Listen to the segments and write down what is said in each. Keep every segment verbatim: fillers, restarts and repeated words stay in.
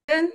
Good.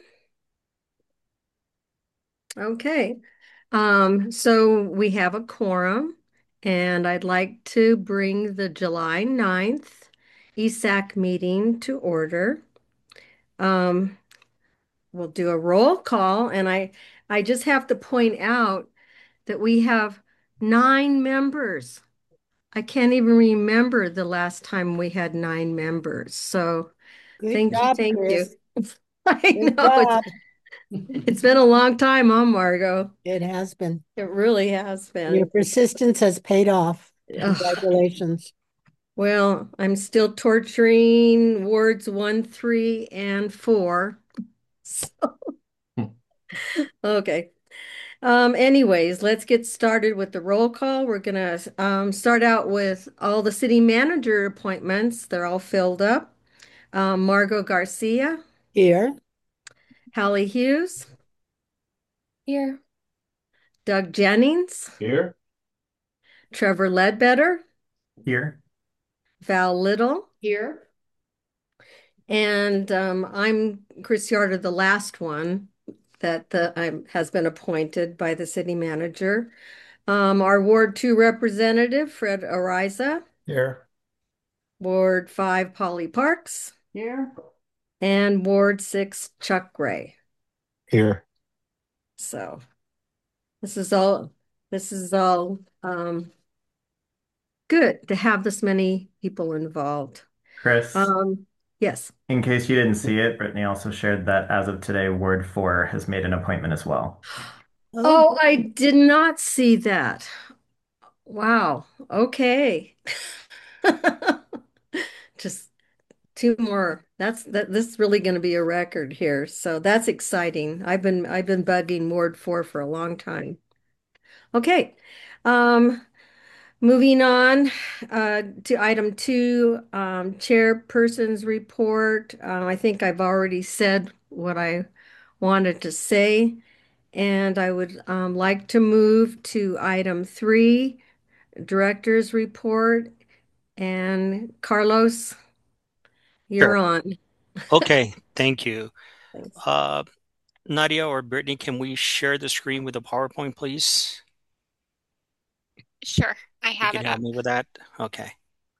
Okay. Um, so we have a quorum, and I'd like to bring the July ninth E S A C meeting to order. Um, we'll do a roll call, and I I just have to point out that we have nine members. I can't even remember the last time we had nine members. So Good thank you, job, thank you. Chris. I Good know it's job. it's been a long time, huh, Margot? It has been. It really has Your been. persistence has paid off. Ugh. Congratulations. Well, I'm still torturing wards one, three, and four. So, okay. Um, anyways, let's get started with the roll call. We're gonna um, start out with all the city manager appointments. They're all filled up. Um, Margot Garcia, Here. Hallie Hughes, Here. Doug Jennings, Here. Trevor Ledbetter, Here. Val Little, Here. and um, I'm Chris Yarder, the last one that the, um, has been appointed by the city manager. Um, our Ward Two representative, Fred Ariza, Here. Ward Five, Polly Parks, Here. and Ward Six, Chuck Gray. Here. So this is all this is all um, good to have this many people involved. Chris, Um, yes. in case you didn't see it, Brittany also shared that as of today, Word four has made an appointment as well. Oh, Oh, I did not see that. Wow. Okay. Just two more. That's that this is really going to be a record here. So that's exciting. I've been I've been bugging Ward four for a long time. Okay. Um, moving on uh, to item two, um, chairperson's report. Uh, I think I've already said what I wanted to say, and I would um, like to move to item three, director's report. And Carlos, you're Sure. on. Okay, thank you. Thanks. Uh, Nadia or Brittany, can we share the screen with the PowerPoint, please? Sure, I You have can it help up. me with that. Okay.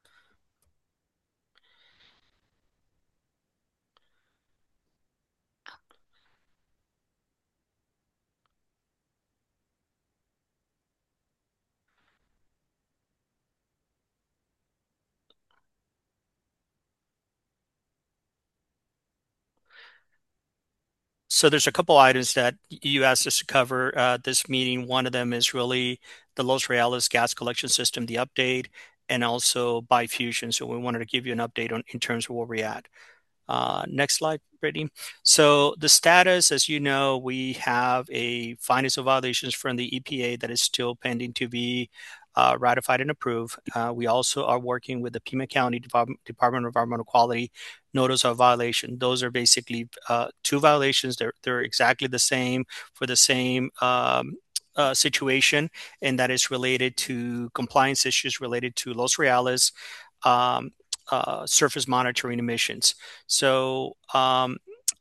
So there's a couple items that you asked us to cover uh, this meeting. One of them is really the Los Reales gas collection system, the update, and also Bifusion. So we wanted to give you an update on in terms of where we're at. Uh, next slide, Brittany. So the status, as you know, we have a findings of violations from the E P A that is still pending to be uh, ratified and approved. Uh, we also are working with the Pima County Department, Department of Environmental Quality notice of violation. Those are basically uh, two violations. They're they're exactly the same for the same um, uh, situation, and that is related to compliance issues related to Los Reales. Um, uh, surface monitoring emissions. So um,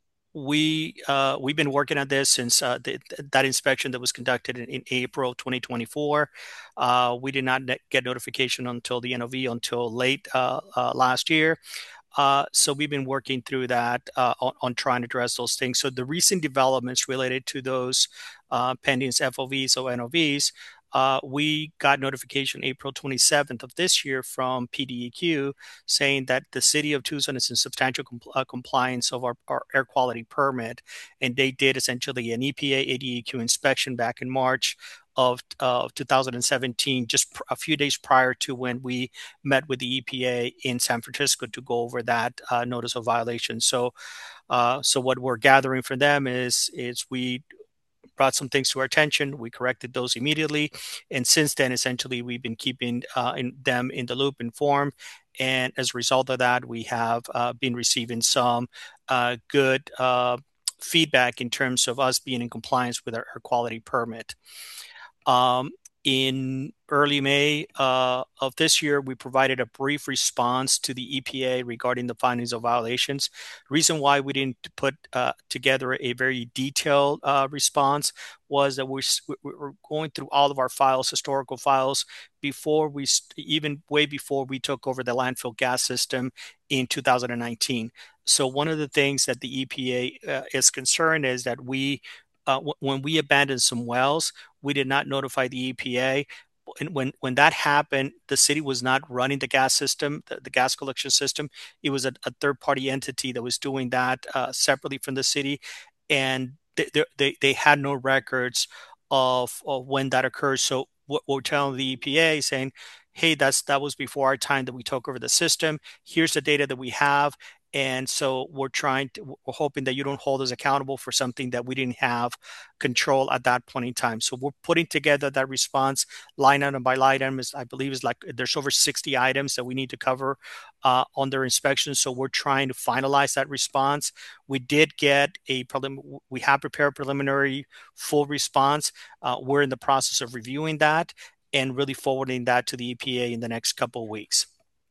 we uh, we've been working on this since uh, the, that inspection that was conducted in, in April twenty twenty-four. Uh, we did not get notification until the N O V until late uh, uh, last year. Uh, so we've been working through that uh, on, on trying to address those things. So the recent developments related to those uh, pending F O Vs or N O Vs, uh, we got notification April twenty-seventh of this year from P D E Q saying that the city of Tucson is in substantial compl- uh, compliance of our, our air quality permit. And they did essentially an E P A A D E Q inspection back in March of, uh, two thousand seventeen, just pr- a few days prior to when we met with the E P A in San Francisco to go over that uh, notice of violation. So, uh, so what we're gathering from them is is we brought some things to our attention. We corrected those immediately, and since then, essentially, we've been keeping uh, in, them in the loop, informed. And as a result of that, we have uh, been receiving some uh, good uh, feedback in terms of us being in compliance with our, our quality permit. Um, in early May uh, of this year, we provided a brief response to the E P A regarding the findings of violations. Reason why we didn't put uh, together a very detailed uh, response was that we, we were going through all of our files, historical files, before we even way before we took over the landfill gas system in two thousand nineteen. So one of the things that the E P A uh, is concerned is that we, uh, w- when we abandoned some wells, we did not notify the E P A. And when when that happened, the city was not running the gas system, the, the gas collection system. It was a, a third party entity that was doing that uh, separately from the city, and they, they they had no records of, of when that occurred. So what we're telling the E P A saying, hey, that's that was before our time that we took over the system. Here's the data that we have. And so we're trying to, we're hoping that you don't hold us accountable for something that we didn't have control at that point in time. So we're putting together that response line item by line item. Is, I believe is like there's over sixty items that we need to cover uh, on their inspection. So we're trying to finalize that response. We did get a prelim- we have prepared preliminary full response. Uh, we're in the process of reviewing that and really forwarding that to the E P A in the next couple of weeks.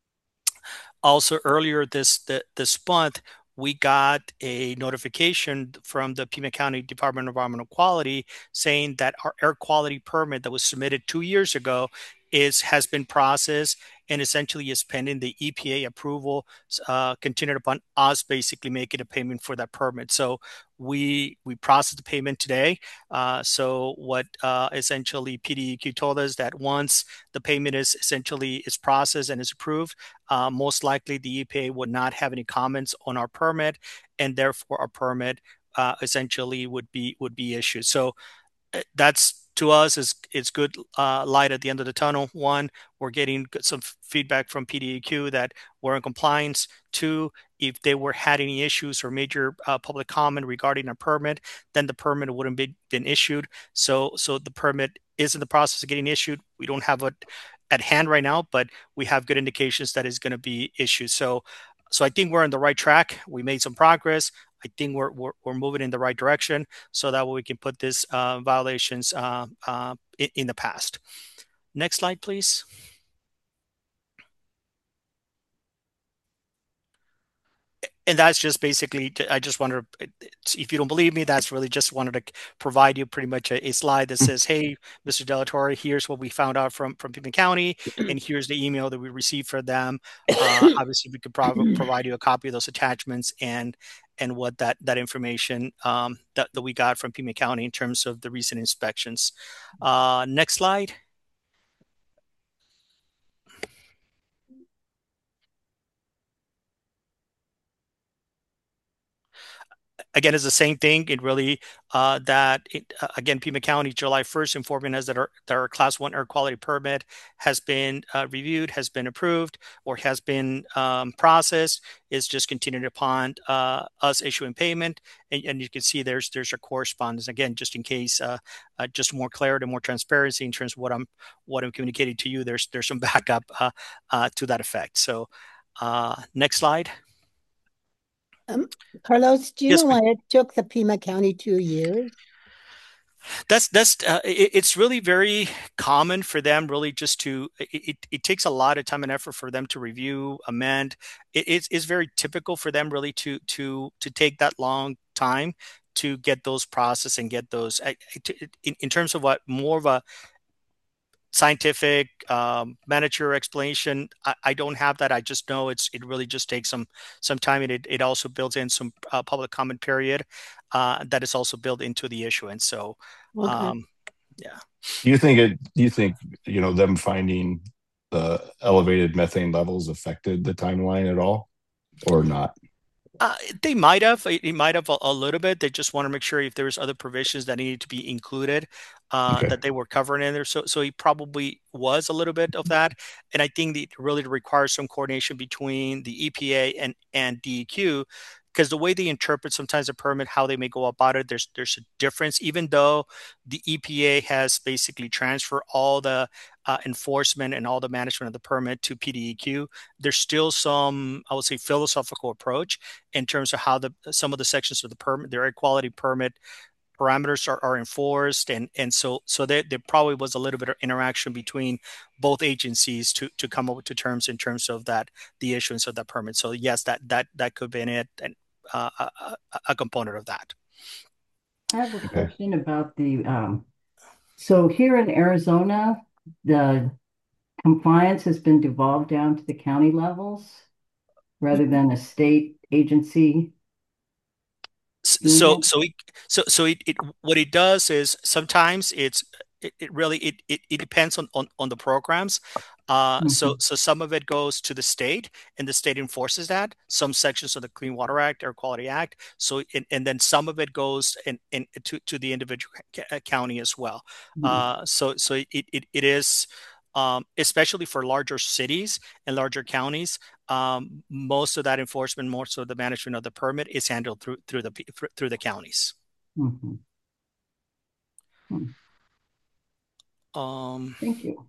Also, earlier this the, this month, we got a notification from the Pima County Department of Environmental Quality saying that our air quality permit that was submitted two years ago is has been processed and essentially is pending the E P A approval, uh, contingent upon us basically making a payment for that permit. So we we processed the payment today. Uh, so what uh, essentially P D E Q told us that once the payment is essentially is processed and is approved, uh, most likely the E P A would not have any comments on our permit, and therefore our permit uh, essentially would be would be issued. So uh, that's to us is it's good uh, light at the end of the tunnel. One, we're getting some f- feedback from P D E Q that we're in compliance. Two, if they were had any issues or major uh, public comment regarding a permit, then the permit wouldn't be been issued. So so the permit is in the process of getting issued. We don't have it at hand right now, but we have good indications that it's going to be issued. So so I think we're on the right track. We made some progress. I think we're, we're, we're moving in the right direction so that way we can put these uh, violations uh, uh, in, in the past. Next slide, please. And that's just basically, I just wanted to, if you don't believe me, that's really just wanted to provide you pretty much a, a slide that says, hey, Mister Delatorre, here's what we found out from, from Pima County, and here's the email that we received for them. Uh, obviously, we could prov- provide you a copy of those attachments and and what that, that information um, that, that we got from Pima County in terms of the recent inspections. Uh, next slide. Again, it's the same thing. It really uh, that it, uh, again, Pima County, July first, informing us that our, that our Class One air quality permit has been uh, reviewed, has been approved, or has been um, processed. Is just continued upon uh, us issuing payment, and, and you can see there's there's a correspondence again, just in case, uh, uh, just more clarity, more transparency in terms of what I'm what I'm communicating to you. There's there's some backup uh, uh, to that effect. So, uh, next slide. Um, Carlos, do you Yes, know why it took the Pima County two years? That's that's uh, it, it's really very common for them really just to it, it, it takes a lot of time and effort for them to review, amend. It, it's, it's very typical for them really to to to take that long time to get those processed and get those I- I- to- in, in terms of what more of a scientific um, manager explanation. I, I don't have that. I just know it's it really just takes some some time, and it, it also builds in some uh, public comment period uh, that is also built into the issuance. So Okay. um, yeah. Do you think it, do you think, you know, them finding the elevated methane levels affected the timeline at all or not? Uh, they might have. It, it might have a, a little bit. They just want to make sure if there was other provisions that needed to be included, uh, Okay. that they were covering in there. So, so he probably was a little bit of that. And I think that it really requires some coordination between the E P A and and D E Q, because the way they interpret sometimes a permit, how they may go about it, there's there's a difference. Even though the E P A has basically transferred all the uh, enforcement and all the management of the permit to P D E Q, there's still some, I would say, philosophical approach in terms of how the some of the sections of the permit, their air quality permit parameters are, are enforced, and and so so there, there probably was a little bit of interaction between both agencies to to come up to terms in terms of that the issuance of that permit. So yes, that that that could have been it, and uh, a, a component of that. I have a Okay. question about the, um, so here in Arizona, the compliance has been devolved down to the county levels rather than a state agency doing So it. so it, so so it, it what it does is sometimes it's it, it really it, it, it depends on, on on the programs. Uh, so Mhm. so some of it goes to the state, and the state enforces that. Some sections of the Clean Water Act, Air Quality Act. So and, and then some of it goes in, in to, to the individual ca- county as well. Mhm. Uh, so so it it, it is. Um, especially for larger cities and larger counties, um, most of that enforcement, most of the management of the permit is handled through through the through the counties. Mhm. Hmm. Um, Thank you.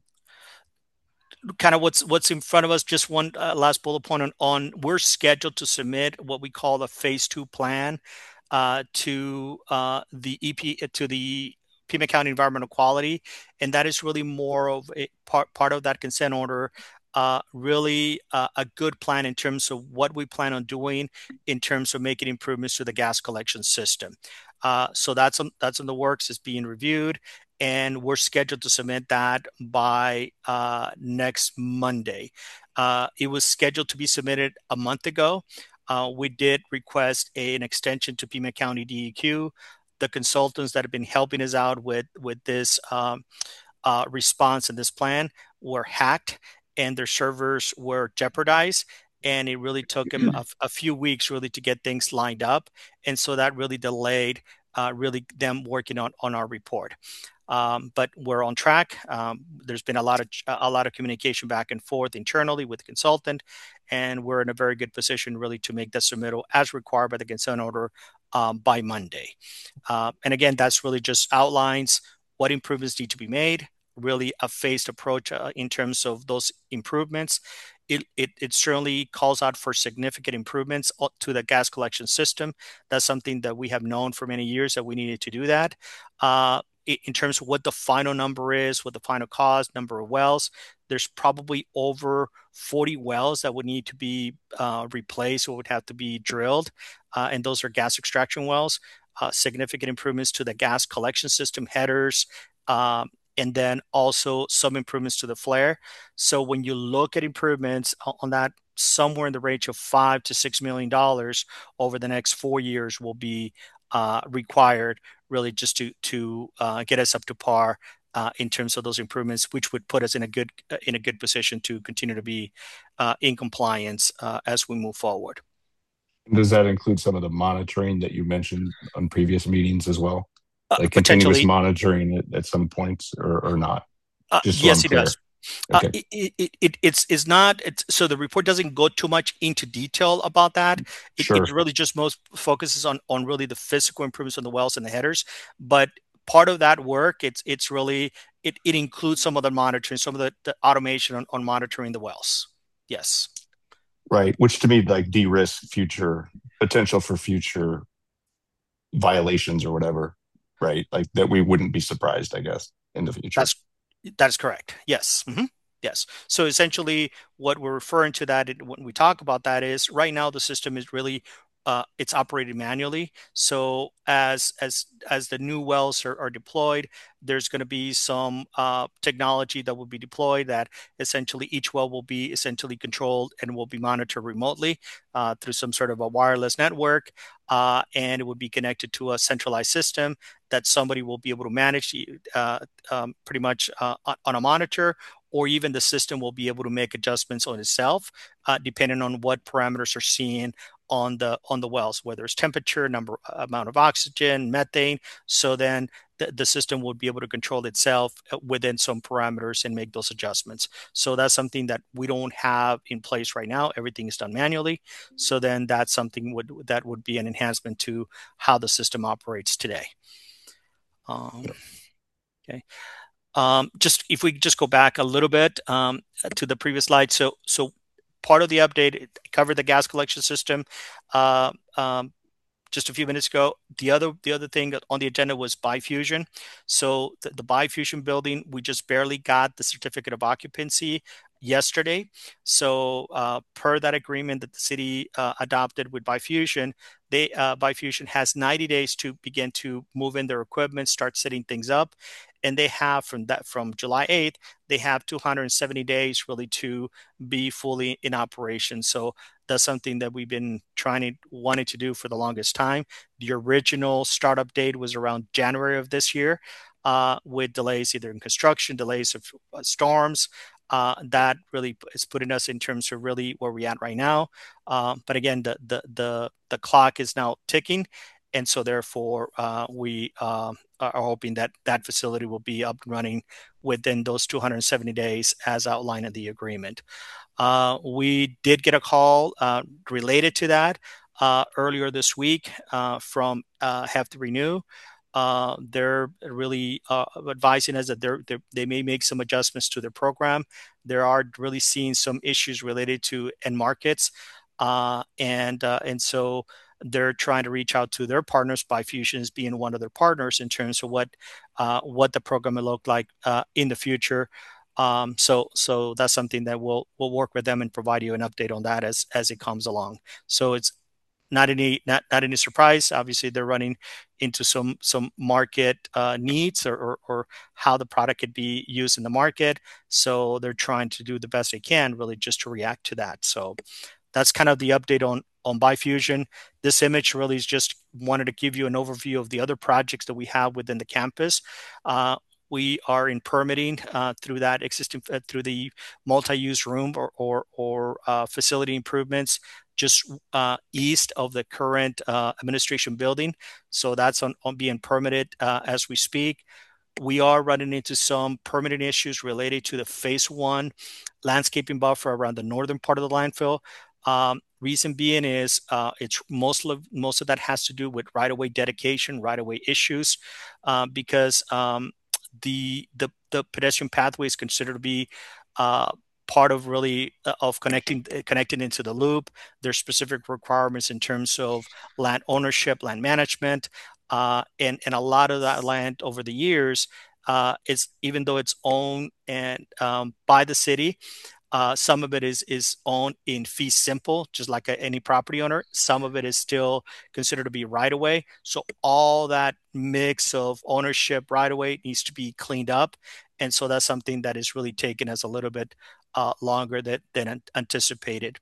kind of what's what's in front of us. Just one uh, last bullet point on, on we're scheduled to submit what we call the phase two plan uh, to uh, the E P to the Pima County Environmental Quality, and that is really more of a part part of that consent order. Uh, really uh, a good plan in terms of what we plan on doing in terms of making improvements to the gas collection system. Uh, so that's on, that's in the works. It's being reviewed, and we're scheduled to submit that by uh, next Monday. Uh, it was scheduled to be submitted a month ago. Uh, we did request a, an extension to Pima County D E Q. The consultants that have been helping us out with with this um, uh, response and this plan were hacked, and their servers were jeopardized. And it really took them a, a few weeks really to get things lined up, and so that really delayed uh, really them working on on our report. Um, but we're on track. Um, there's been a lot of a lot of communication back and forth internally with the consultant, and we're in a very good position really to make that submittal as required by the consent order um, by Monday. Uh, and again, that's really just outlines what improvements need to be made. Really a phased approach uh, in terms of those improvements. It, it, it certainly calls out for significant improvements to the gas collection system. That's something that we have known for many years that we needed to do that. Uh, in terms of what the final number is, what the final cost, number of wells, there's probably over forty wells that would need to be uh, replaced or would have to be drilled. Uh, and those are gas extraction wells. Uh, significant improvements to the gas collection system headers, um, and then also some improvements to the flare. So when you look at improvements on that, somewhere in the range of five to six million dollars over the next four years will be uh, required, really, just to to uh, get us up to par uh, in terms of those improvements, which would put us in a good uh, in a good position to continue to be uh, in compliance uh, as we move forward. Does that include some of the monitoring that you mentioned on previous meetings as well? Uh, Like continuous potentially, monitoring at, at some points or, or not? uh, Just so yes, I'm it clear. does. Uh, Okay, it, it, it, it's it's not it's, so the report doesn't go too much into detail about that. It, it sure. really just most focuses on on really the physical improvements on the wells and the headers. But part of that work, it's it's really it, it includes some of the monitoring, some of the, the automation on, on monitoring the wells. Yes. Right. Which to me, like de-risk future potential for future violations or whatever. Right. Like that we wouldn't be surprised, I guess, in the future. That's that's correct. Yes. Mm-hmm. Yes. So essentially, what we're referring to that when we talk about that is right now the system is really uh, it's operated manually. So as as as the new wells are, are deployed, there's going to be some uh, technology that will be deployed that essentially each well will be essentially controlled and will be monitored remotely uh, through some sort of a wireless network, uh, and it would be connected to a centralized system that somebody will be able to manage uh, um, pretty much uh, on a monitor, or even the system will be able to make adjustments on itself, uh, depending on what parameters are seen on the on the wells, whether it's temperature, number, amount of oxygen, methane. So then the, the system would be able to control itself within some parameters and make those adjustments. So that's something that we don't have in place right now. Everything is done manually. So then that's something would that would be an enhancement to how the system operates today. Um, okay. Um, just if we just go back a little bit um, to the previous slide. So, so part of the update it covered the gas collection system. Uh, um, just a few minutes ago. The other the other thing on the agenda was Bifusion. So the, the Bifusion building, we just barely got the certificate of occupancy yesterday. So uh, per that agreement that the city uh, adopted with Bifusion, they uh, Bifusion has ninety days to begin to move in their equipment, start setting things up, and they have from that from July eighth, they have two hundred seventy days really to be fully in operation. So that's something that we've been trying to wanting to do for the longest time. The original startup date was around January of this year, uh, with delays either in construction, delays of uh, storms. Uh, that really is putting us in terms of really where we're at right now. Uh, but again, the, the the the clock is now ticking, and so therefore uh, we uh, are hoping that that facility will be up and running within those two hundred seventy days as outlined in the agreement. Uh, we did get a call uh, related to that uh, earlier this week uh, from uh, Have to Renew. Uh, they're really uh, advising us that they're, they're, they may make some adjustments to their program. They are really seeing some issues related to end markets, uh, and uh, and so they're trying to reach out to their partners. Bifusion being one of their partners in terms of what uh, what the program will look like uh, in the future. Um, so so that's something that we'll we'll work with them and provide you an update on that as as it comes along. So it's not any not not any surprise. Obviously, they're running into some some market uh, needs or, or or how the product could be used in the market. So they're trying to do the best they can, really, just to react to that. So that's kind of the update on on Bifusion. This image really is just wanted to give you an overview of the other projects that we have within the campus. Uh, we are in permitting uh, through that existing uh, through the multi-use room or or, or uh, facility improvements just uh, east of the current uh, administration building. So that's on, on being permitted uh, as we speak. We are running into some permitting issues related to the phase one landscaping buffer around the northern part of the landfill. Um, reason being is uh, it's most of most of that has to do with right-of-way dedication, right-of-way issues, uh, because um, the the the pedestrian pathway is considered to be uh, part of really uh, of connecting connecting into the loop. There's specific requirements in terms of land ownership, land management, uh, and and a lot of that land over the years uh, is even though it's owned and um, by the city. Uh, some of it is is owned in fee simple, just like a, any property owner. Some of it is still considered to be right away. So all that mix of ownership right away needs to be cleaned up, and so that's something that is really taking us a little bit uh, longer that, than anticipated.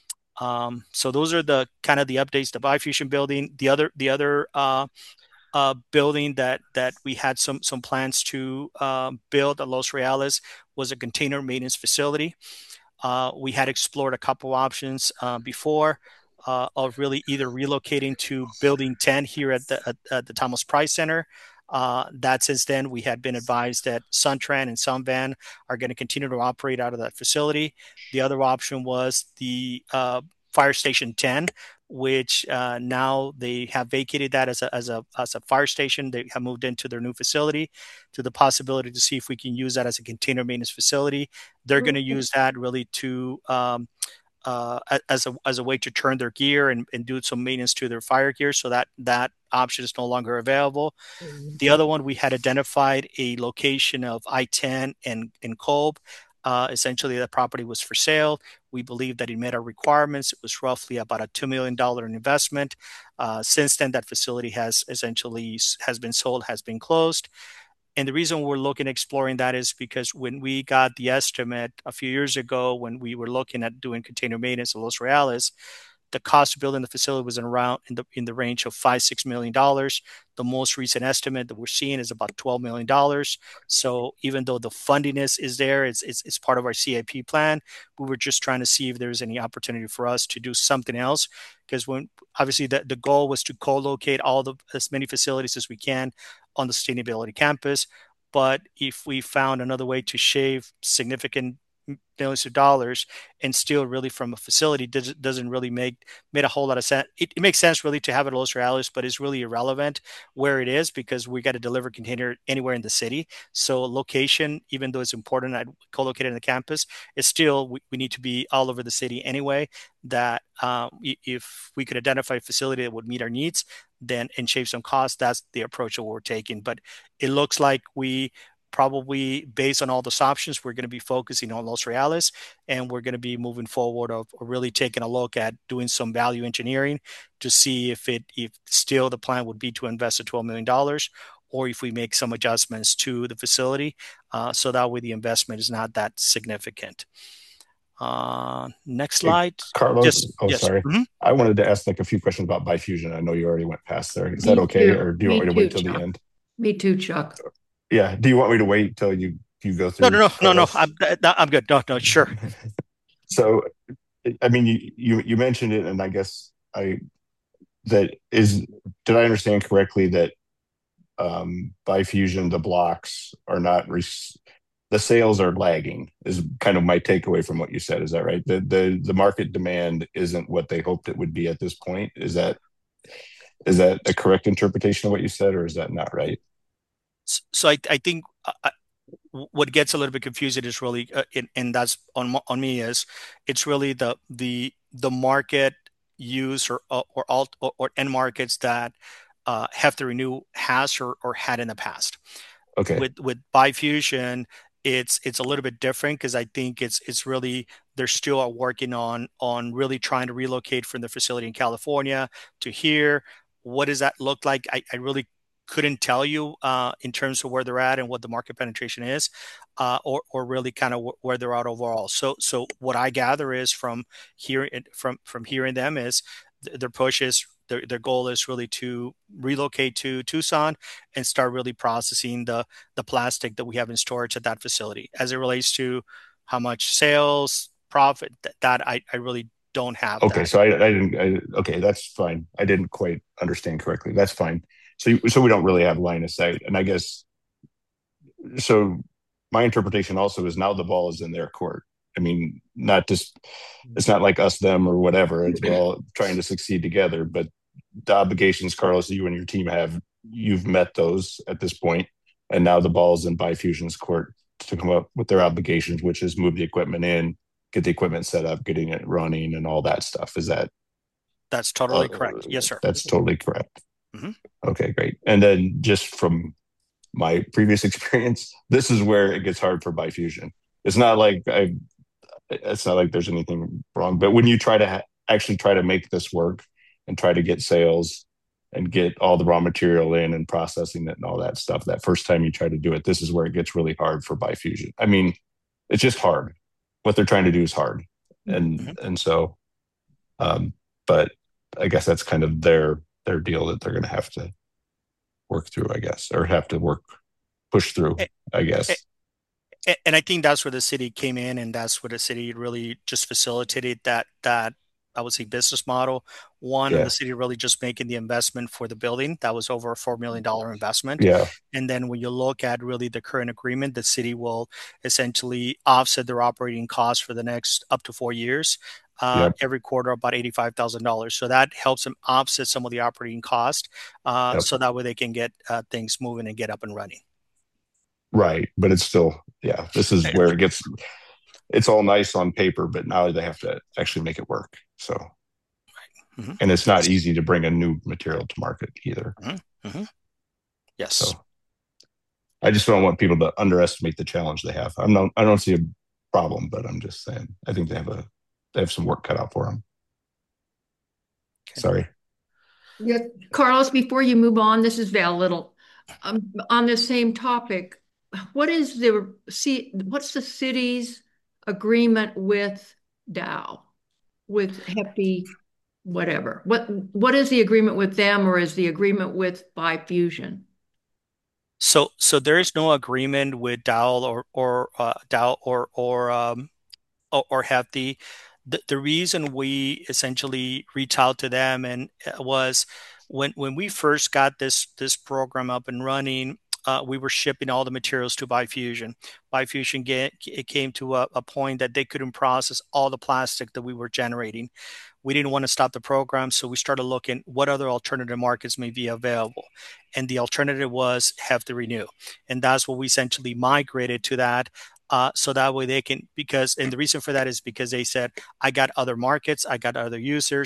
Um, so those are the kind of the updates. The Bifusion building, the other the other uh, uh, building that that we had some some plans to uh, build at Los Reales was a container maintenance facility. Uh, we had explored a couple options uh, before uh, of really either relocating to Building ten here at the at, at the Thomas Price Center. Uh, that since then we had been advised that Suntran and Sunvan are going to continue to operate out of that facility. The other option was the uh, Fire Station ten, which uh, now they have vacated that as a, as a as a fire station. They have moved into their new facility to the possibility to see if we can use that as a container maintenance facility. They're going to use that really to um, uh, as a as a way to turn their gear and, and do some maintenance to their fire gear. So that that option is no longer available. Mm-hmm. The other one, we had identified a location of I ten and, and Kolb. Uh, essentially, the property was for sale. We believe that it met our requirements. It was roughly about a two million dollars investment. Uh, since then, that facility has essentially has been sold, has been closed. And the reason we're looking at exploring that is because when we got the estimate a few years ago, when we were looking at doing container maintenance at Los Reales, the cost of building the facility was in around in the in the range of five six million dollars. The most recent estimate that we're seeing is about twelve million dollars. So even though the funding is is there, it's, it's it's part of our C I P plan. We were just trying to see if there's any opportunity for us to do something else, because when obviously the, the goal was to co-locate all the as many facilities as we can on the sustainability campus. But if we found another way to shave significant millions of dollars and still really from a facility does, doesn't really make made a whole lot of sense. It, it makes sense really to have it at Los Reales, but it's really irrelevant where it is because we got to deliver container anywhere in the city. So location, even though it's important, I'd co-located in the campus, it's still we, we need to be all over the city anyway. That um, if we could identify a facility that would meet our needs, then and shave some costs, that's the approach that we're taking. But it looks like we probably, based on all those options, we're going to be focusing on Los Reales, and we're going to be moving forward of really taking a look at doing some value engineering to see if it if still the plan would be to invest the twelve million dollars, or if we make some adjustments to the facility, uh, so that way the investment is not that significant. Uh, next Hey, slide. Carlos. Just, Oh, yes. sorry. Mhm. I wanted to ask like a few questions about Bifusion. I know you already went past there. Is Me that okay, too. or do you Me want me to too, wait till the Chuck. end? Me too, Chuck. Yeah. Do you want me to wait till you you go No, through, no, no, no, no. Carlos? I'm I'm good. No, no, sure. So, I mean, you, you you mentioned it, and I guess I that is. Did I understand correctly that um, Bifusion, the blocks are not re- the sales are lagging? Is kind of my takeaway from what you said. Is that right? The the the market demand isn't what they hoped it would be at this point. Is that is that a correct interpretation of what you said, or is that not right? So I I think uh, what gets a little bit confusing is really, uh, and, and that's on on me, is it's really the the the market use or or alt or, or end markets that uh, Have to Renew has or, or had in the past. Okay. With with Bifusion, it's it's a little bit different because I think it's it's really they're still working on on really trying to relocate from the facility in California to here. What does that look like? I, I really couldn't tell you uh, in terms of where they're at and what the market penetration is, uh, or or really kind of w- where they're at overall. So so what I gather is from hearing from from hearing them is th- their push is their, their goal is really to relocate to Tucson and start really processing the the plastic that we have in storage at that facility. As it relates to how much sales profit, th- that I, I really don't have Okay, that. so I, I didn't. I, okay, that's fine. I didn't quite understand correctly. That's fine. So, you, so we don't really have line of sight, and I guess so. My interpretation also is now the ball is in their court. I mean, not just it's not like us, them, or whatever. It's we're all trying to succeed together. But the obligations, Carlos, you and your team have, you've met those at this point, and now the ball's in Bifusion's court to come up with their obligations, which is move the equipment in, get the equipment set up, getting it running, and all that stuff. Is that That's uh, totally correct. Yes, sir. that's totally correct? Mm-hmm. Okay, great. And then just from my previous experience, this is where it gets hard for Bifusion. It's not like I, it's not like there's anything wrong, but when you try to ha- actually try to make this work and try to get sales and get all the raw material in and processing it and all that stuff, that first time you try to do it, this is where it gets really hard for Bifusion. I mean, it's just hard. What they're trying to do is hard, and Mm-hmm. and so, um, but I guess that's kind of their their deal that they're going to have to work through, I guess, or have to work push through, I guess. And I think that's where the city came in, and that's where the city really just facilitated that that I would say business model. One, Yeah. of the city really just making the investment for the building. That was over a four million dollar investment. Yeah. And then when you look at really the current agreement, the city will essentially offset their operating costs for the next up to four years. Uh, Yep. every quarter about eighty-five thousand dollars. So that helps them offset some of the operating cost, uh, Yep. so that way they can get uh, things moving and get up and running. Right. But it's still, yeah, this is where it gets, it's all nice on paper, but now they have to actually make it work. So, Mm-hmm. and it's not easy to bring a new material to market either. Mm-hmm. Mm-hmm. Yes. So I just don't want people to underestimate the challenge they have. I'm not, I don't see a problem, but I'm just saying, I think they have a, they have some work cut out for them. Okay. Sorry. Yeah, Carlos, before you move on, this is Val Little. Um, on the same topic, what is the see what's the city's agreement with Dow, with Happy, whatever? What what is the agreement with them, or is the agreement with Bifusion? So, so there is no agreement with Dow or or uh, Dow or or um or, or Hefty. The the reason we essentially reached out to them and uh, was when when we first got this this program up and running. Uh, we were shipping all the materials to Bifusion. Bifusion get, it came to a, a point that they couldn't process all the plastic that we were generating. We didn't want to stop the program, so we started looking what other alternative markets may be available. And the alternative was Have to Renew. And that's what we essentially migrated to that. Uh, so that way they can, because, and the reason for that is because they said, I got other markets, I got other users,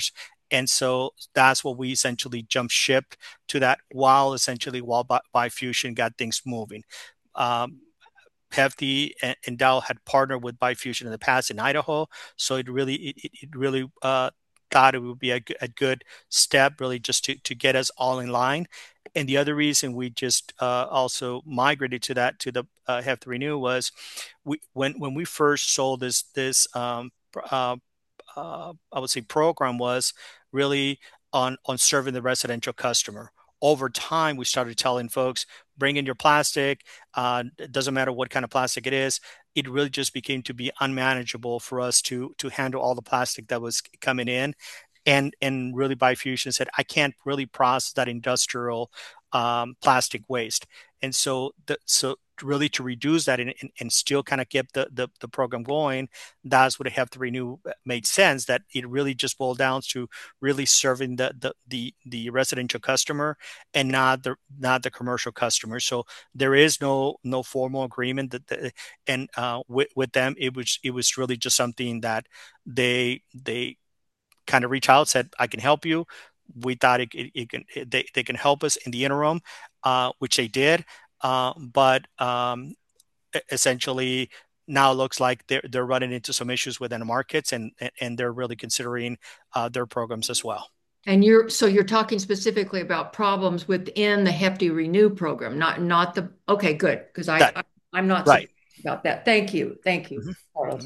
And so that's what we essentially jump ship to that while essentially while Bifusion got things moving. Um, Hefty and, and Dow had partnered with Bifusion in the past in Idaho, so it really it, it really uh, thought it would be a, a good step, really, just to to get us all in line. And the other reason we just uh, also migrated to that to the uh, Hefty Renew was we when when we first sold this this um, uh, uh, I would say program was really on on serving the residential customer. Over time, we started telling folks, bring in your plastic. Uh, it doesn't matter what kind of plastic it is. It really just became to be unmanageable for us to to handle all the plastic that was coming in. And and really Bifusion said, I can't really process that industrial um, plastic waste. And so the, so really to reduce that and, and, and still kind of keep the, the, the program going, that's what Hefty Renew made sense, that it really just boiled down to really serving the, the, the, the residential customer and not the, not the commercial customer. So there is no, no formal agreement that, the, and uh, with, with them, it was, it was really just something that they, they kind of reach out, said, I can help you. We thought it, it, it can, it, they, they can help us in the interim, uh, which they did. Uh, but um, essentially now it looks like they're, they're running into some issues within the markets, and, and they're really considering uh, their programs as well. And you're, so you're talking specifically about problems within the Hefty Renew program, not, not the, okay, good. Cause I, That, I I'm not right. about that. Thank you. Thank you, Mm-hmm. Carlos.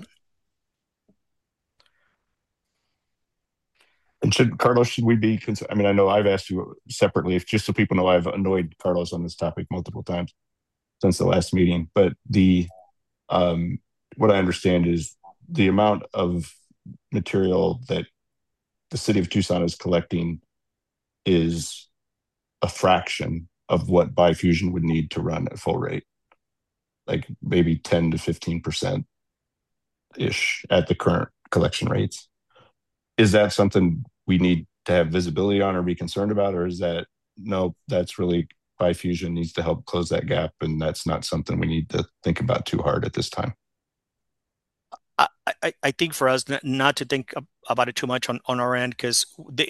And should Carlos, should we be? Cons- I mean, I know I've asked you separately, if just so people know, I've annoyed Carlos on this topic multiple times since the last meeting. But the um, what I understand is the amount of material that the city of Tucson is collecting is a fraction of what Bifusion would need to run at full rate, like maybe ten to fifteen percent ish at the current collection rates. Is that something we need to have visibility on or be concerned about, or is that no, that's really Bifusion needs to help close that gap, and that's not something we need to think about too hard at this time? I, I, I think for us not to think about it too much on, on our end, because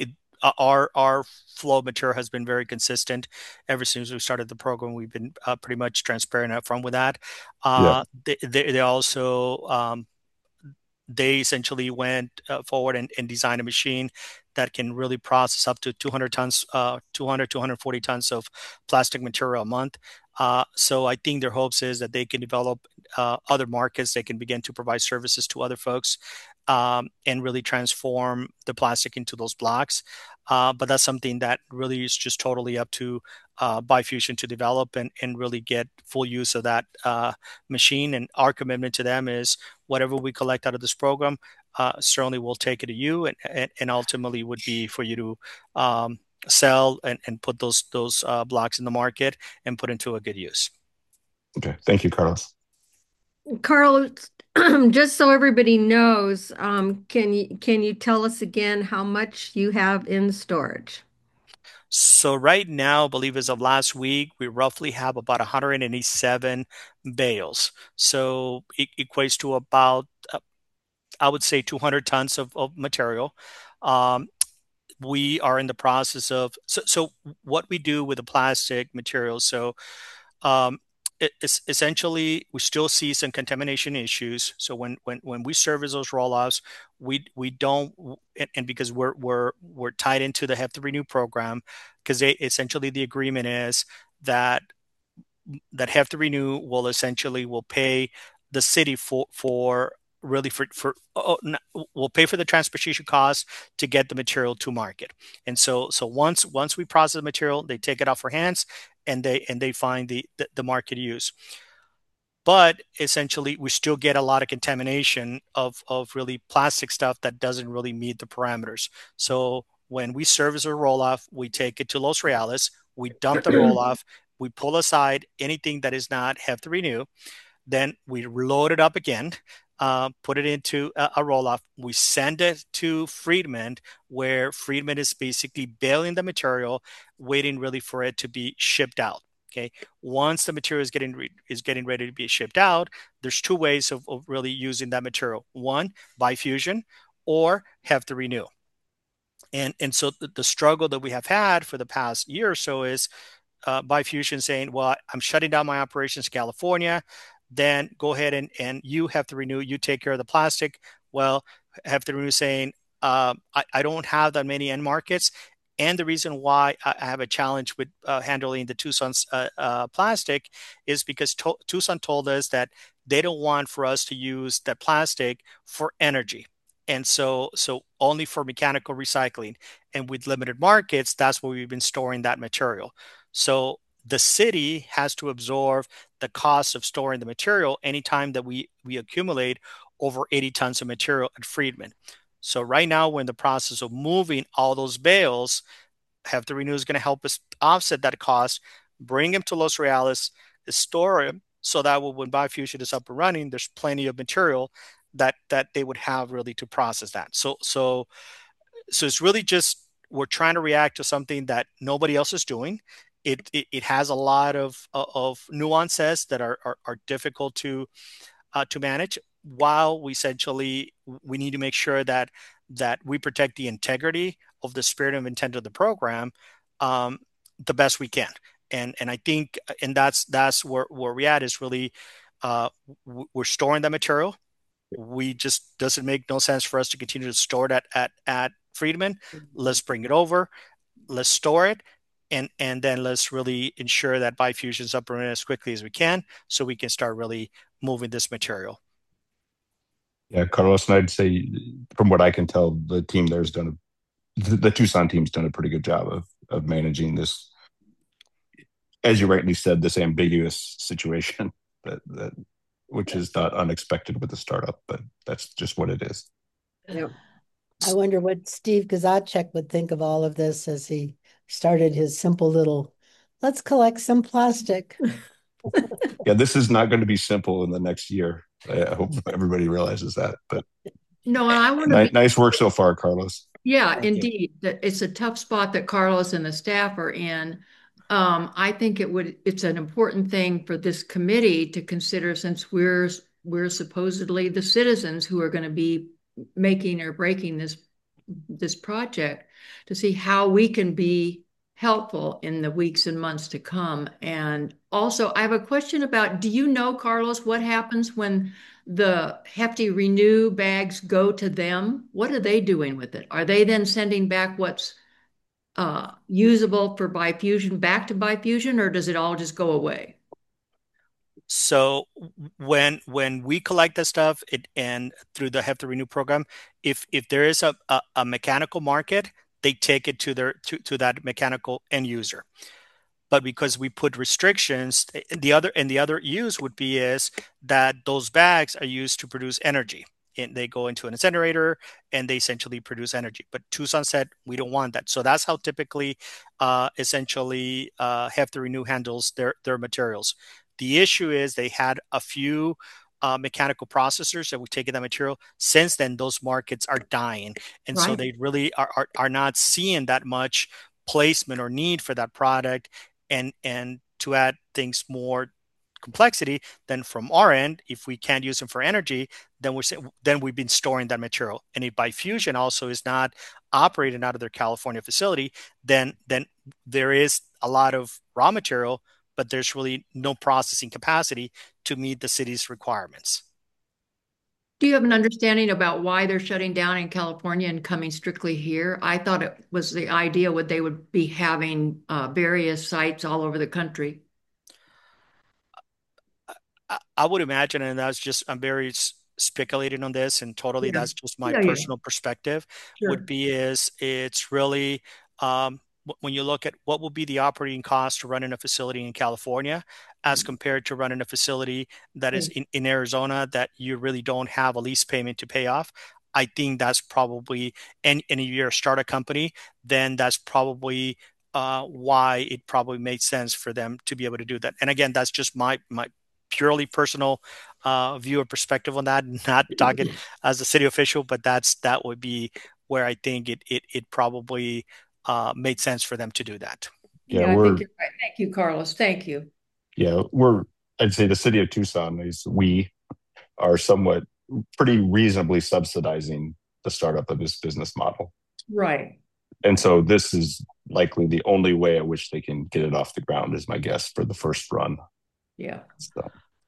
our our flow of material has been very consistent ever since we started the program. We've been uh, pretty much transparent up front with that. Uh, yeah. they, they, they also um, they essentially went uh, forward and, and designed a machine that can really process up to two hundred tons, uh, two hundred, two hundred forty tons of plastic material a month. Uh, so I think their hopes is that they can develop uh, other markets. They can begin to provide services to other folks um, and really transform the plastic into those blocks. Uh, but that's something that really is just totally up to uh, Bifusion to develop and, and really get full use of that uh, machine. And our commitment to them is whatever we collect out of this program, uh, certainly we'll take it to you, and, and, and ultimately would be for you to um, sell and, and put those those uh, blocks in the market and put into a good use. Okay, thank you, Carlos. Carlos, just so everybody knows, um, can you can you tell us again how much you have in storage? So right now, I believe as of last week, we roughly have about one hundred eighty-seven bales. So it equates to about, uh, I would say, two hundred tons of, of material. Um, we are in the process of, so, so what we do with the plastic materials. So um, it, it's essentially, we still see some contamination issues. So when when when we service those roll-offs, we we don't, and, and because we're we're we're tied into the Hefty Renew program, because they essentially the agreement is that that Hefty Renew will essentially will pay the city for for really for for oh, no, will pay for the transportation costs to get the material to market. And so so once once we process the material, they take it off our hands and they and they find the the, the market use. But essentially, we still get a lot of contamination of of really plastic stuff that doesn't really meet the parameters. So when we service a roll off, we take it to Los Reales, we dump the roll off, we pull aside anything that is not Hefty Renew, then we load it up again, uh, put it into a, a roll-off. We send it to Freedman, where Freedman is basically baling the material, waiting really for it to be shipped out. Okay. Once the material is getting re- is getting ready to be shipped out, there's two ways of, of really using that material. One, Bifusion, or Hefty Renew. And, and so the, the struggle that we have had for the past year or so is uh, Bifusion saying, well, I'm shutting down my operations in California. Then go ahead and, and you have to renew, you take care of the plastic. Well, have to renew saying, uh, I, I don't have that many end markets. And the reason why I have a challenge with uh, handling the Tucson's uh, uh, plastic is because to- Tucson told us that they don't want for us to use that plastic for energy. And so, so only for mechanical recycling. And with limited markets, that's where we've been storing that material. So the city has to absorb the cost of storing the material anytime that we, we accumulate over eighty tons of material at Friedman. So right now we're in the process of moving all those bales. Have to Renew is going to help us offset that cost, bring them to Los Reales, store them, so that when Bifusion is up and running, there's plenty of material that that they would have really to process that. So so so it's really just we're trying to react to something that nobody else is doing. It it, it has a lot of of nuances that are are, are difficult to uh, to manage. While we essentially we need to make sure that that we protect the integrity of the spirit and intent of the program um, the best we can. And and I think and that's that's where where we at is really uh, we're storing the material. We just doesn't make no sense for us to continue to store it at at, at Friedman. Let's bring it over. Let's store it. And, and then let's really ensure that Bifusion is up and running as quickly as we can so we can start really moving this material. Yeah, Carlos, and I'd say, from what I can tell, the team there's done a, the, the Tucson team's done a pretty good job of of managing this, as you rightly said, this ambiguous situation that that which is not unexpected with a startup, but that's just what it is. Yep. I wonder what Steve Gazachek would think of all of this as he started his simple little, let's collect some plastic. Yeah, this is not going to be simple in the next year. I hope everybody realizes that. But No, and I want to ni- be, nice work so far, Carlos. yeah, Thank you. indeed. That it's a tough spot that Carlos and the staff are in. Um, I think it would, it's an important thing for this committee to consider since we're we're supposedly the citizens who are going to be making or breaking this this project to see how we can be helpful in the weeks and months to come. And also, I have a question about, do you know, Carlos, what happens when the Hefty Renew bags go to them? What are they doing with it? Are they then sending back what's uh, usable for Bifusion back to Bifusion, or does it all just go away? So when when we collect that stuff it, and through the Have to Renew program, if if there is a, a, a mechanical market, they take it to their to, to that mechanical end user. But because we put restrictions, the other and the other use would be is that those bags are used to produce energy. And they go into an incinerator and they essentially produce energy. But Tucson said we don't want that. So that's how typically, uh, essentially, uh, Have to Renew handles their their materials. The issue is they had a few uh, mechanical processors that would take that material. Since then, those markets are dying, and so Right. they really are, are are not seeing that much placement or need for that product. And and to add things more complexity, then from our end, if we can't use them for energy, then we're saying, then we've been storing that material. And if Bifusion also is not operating out of their California facility, then then there is a lot of raw material, but there's really no processing capacity to meet the city's requirements. Do you have an understanding about why they're shutting down in California and coming strictly here? I thought it was the idea would they would be having uh, various sites all over the country. I, I would imagine, and that's just I'm very s- speculating on this, and totally Yeah. that's just my Yeah, yeah. personal perspective. Sure. Would be is it's really um, wh- when you look at what will be the operating cost to running a facility in California as compared to running a facility that is in, in Arizona that you really don't have a lease payment to pay off. I think that's probably, and, and if you're a startup company, then that's probably uh, why it probably made sense for them to be able to do that. And again, that's just my my purely personal uh, view or perspective on that. Not talking as a city official, but that's that would be where I think it it it probably uh, made sense for them to do that. Yeah, Yeah, I we're think you're right. Thank you, Carlos. Thank you. yeah we're I'd say the city of Tucson is we are somewhat pretty reasonably subsidizing the startup of this business model. Right. And so this is likely the only way at which they can get it off the ground, is my guess, for the first run. Yeah. So,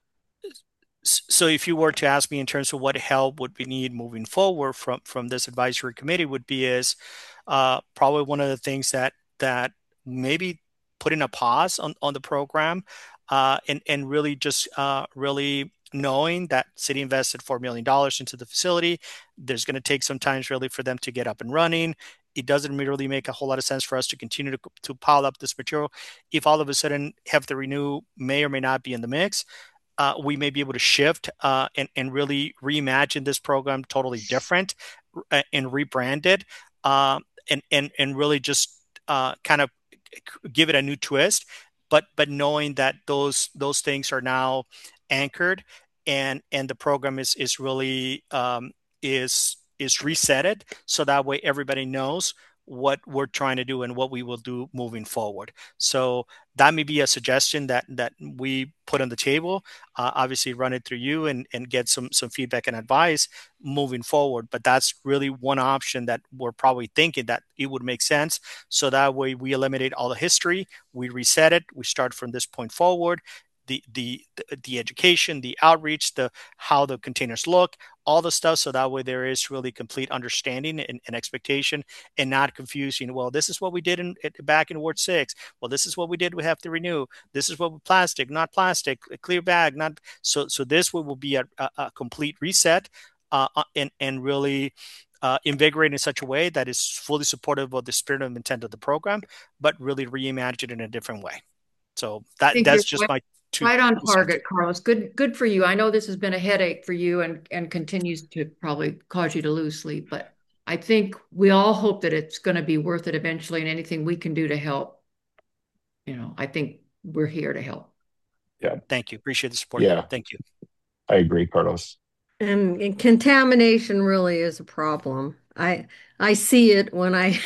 So if you were to ask me in terms of what help would we need moving forward from from this advisory committee, would be is uh, probably one of the things that that maybe putting a pause on, on the program, uh, and and really just uh, really knowing that city invested four million dollars into the facility. There's going to take some time really for them to get up and running. It doesn't really make a whole lot of sense for us to continue to, to pile up this material if all of a sudden Have to Renew may or may not be in the mix. Uh, we may be able to shift uh, and, and really reimagine this program totally different, uh, and rebrand it, uh, and, and, and really just uh, kind of give it a new twist, but but knowing that those those things are now anchored, and and the program is is really um, is is resetted, so that way everybody knows what we're trying to do and what we will do moving forward. So that may be a suggestion that that we put on the table. Uh, obviously, run it through you and, and get some some feedback and advice moving forward. But that's really one option that we're probably thinking that it would make sense. So that way we eliminate all the history, we reset it, we start from this point forward. The, the the education, the outreach, the how the containers look, all the stuff, so that way there is really complete understanding and, and expectation, and not confusing. Well, this is what we did in back in Ward Six. Well, this is what we did. We Have to Renew. This is what we plastic, not plastic, a clear bag, not so. So this will be a, a, a complete reset, uh, and and really. Uh, invigorate in such a way that is fully supportive of the spirit and intent of the program, but really reimagine it in a different way. So I that think that's you're just my two. right on target, Carlos. Good, good for you. I know this has been a headache for you and and continues to probably cause you to lose sleep, but I think we all hope that it's going to be worth it eventually, and anything we can do to help, you know, I think we're here to help. Yeah. Thank you. Appreciate the support. Yeah. Thank you. I agree, Carlos. And, and contamination really is a problem. I I see it when I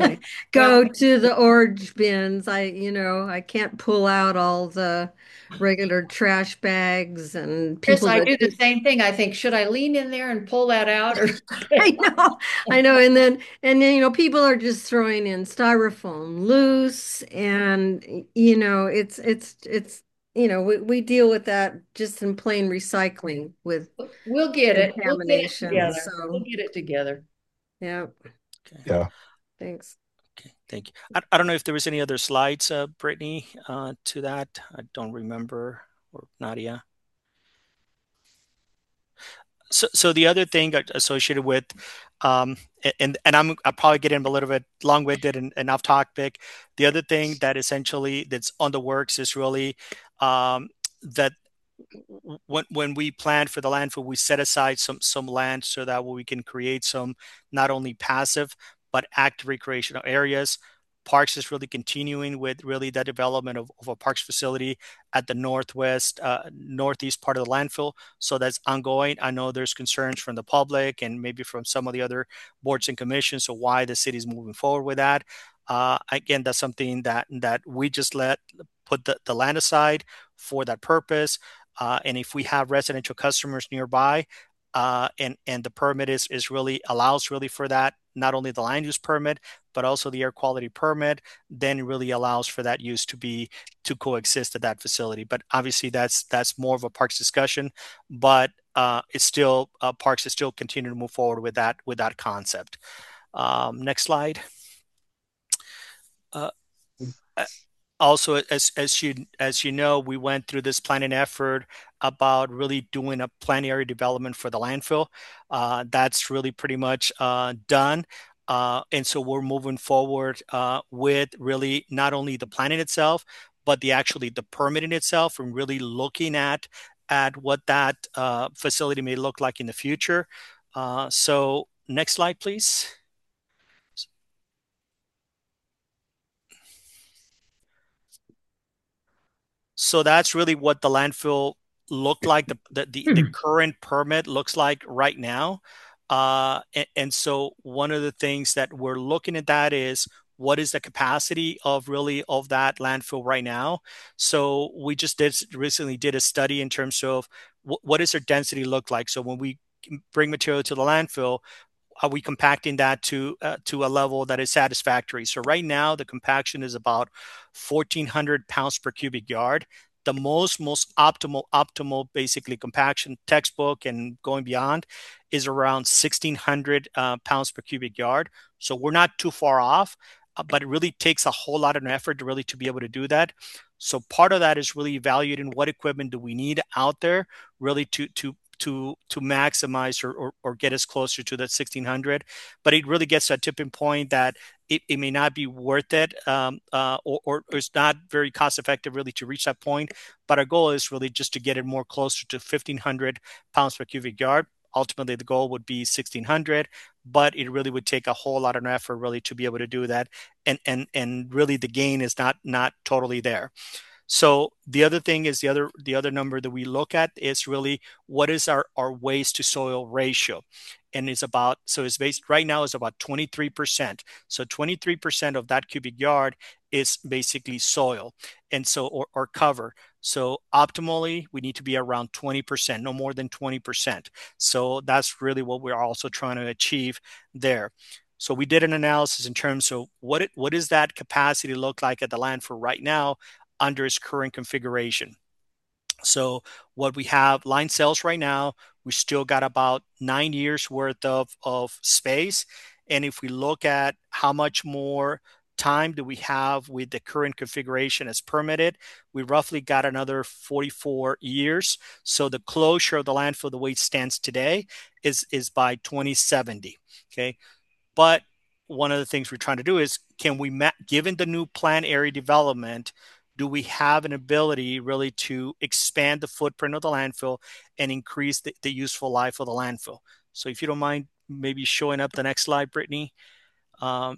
go to the orange bins. I, you know, I can't pull out all the regular trash bags and Chris, people I that do the same thing. I think, should I lean in there and pull that out? Or I know, I know. And then, and then, you know, people are just throwing in styrofoam loose, and you know, it's, it's, it's, you know, we, we deal with that just in plain recycling with we'll get it. We'll get it contamination. together. So, We'll get it together. yeah, Okay. Yeah. thanks. Okay. Thank you. I, I don't know if there was any other slides, uh, Brittany, uh, to that. I don't remember, or Nadia. So, so the other thing associated with, um, and and I'm I'll probably get in a little bit long-winded and, and off topic. The other thing that essentially that's on the works is really um, that when when we plan for the landfill, we set aside some some land so that we can create some not only passive but active recreational areas. Parks is really continuing with really the development of, of a parks facility at the northwest, uh, northeast part of the landfill. So that's ongoing. I know there's concerns from the public and maybe from some of the other boards and commissions. So why the city is moving forward with that? Uh, again, that's something that that we just let put the, the land aside for that purpose. Uh, and if we have residential customers nearby, uh, and and the permit is is really allows really for that, not only the land use permit but also the air quality permit, then it really allows for that use to be to coexist at that facility. But obviously that's that's more of a parks discussion, but uh, it's still uh, parks is still continuing to move forward with that with that concept. Um, next slide. Uh, Also, as as you as you know, we went through this planning effort about really doing a plan area development for the landfill. Uh, that's really pretty much uh, done. Uh, and so we're moving forward uh, with really not only the planning itself, but the actually the permitting itself, and really looking at at what that uh, facility may look like in the future. Uh, so next slide, please. So that's really what the landfill looked like, the the, the, the current permit looks like right now. Uh, and, and so one of the things that we're looking at that is what is the capacity of really of that landfill right now. So we just did recently did a study in terms of w- what does their density look like. So when we bring material to the landfill, are we compacting that to uh, to a level that is satisfactory? So right now, the compaction is about fourteen hundred pounds per cubic yard. The most most optimal optimal basically compaction textbook and going beyond is around sixteen hundred uh, pounds per cubic yard. So we're not too far off, uh, but it really takes a whole lot of effort to really to be able to do that. So part of that is really evaluating what equipment do we need out there really to to to to maximize or, or, or get us closer to that sixteen hundred. But it really gets to a tipping point that it, it may not be worth it, um, uh, or, or it's not very cost effective really to reach that point. But our goal is really just to get it more closer to fifteen hundred pounds per cubic yard. Ultimately, the goal would be sixteen hundred, but it really would take a whole lot of effort really to be able to do that. And and and really the gain is not not totally there. So the other thing is the other the other number that we look at is really what is our, our waste to soil ratio. And it's about, so it's based right now is about twenty-three percent. So twenty-three percent of that cubic yard is basically soil and so or, or cover. So optimally, we need to be around twenty percent, no more than twenty percent. So that's really what we're also trying to achieve there. So we did an analysis in terms of what it, what does that capacity look like at the landfill right now under its current configuration. So what we have line cells right now, we still got about nine years worth of, of space. And if we look at how much more time do we have with the current configuration as permitted, we roughly got another forty-four years. So the closure of the landfill, the way it stands today, is, is by twenty seventy. Okay. But one of the things we're trying to do is, can we, given the new plan area development, do we have an ability really to expand the footprint of the landfill and increase the, the useful life of the landfill? So if you don't mind maybe showing up the next slide, Brittany. Um,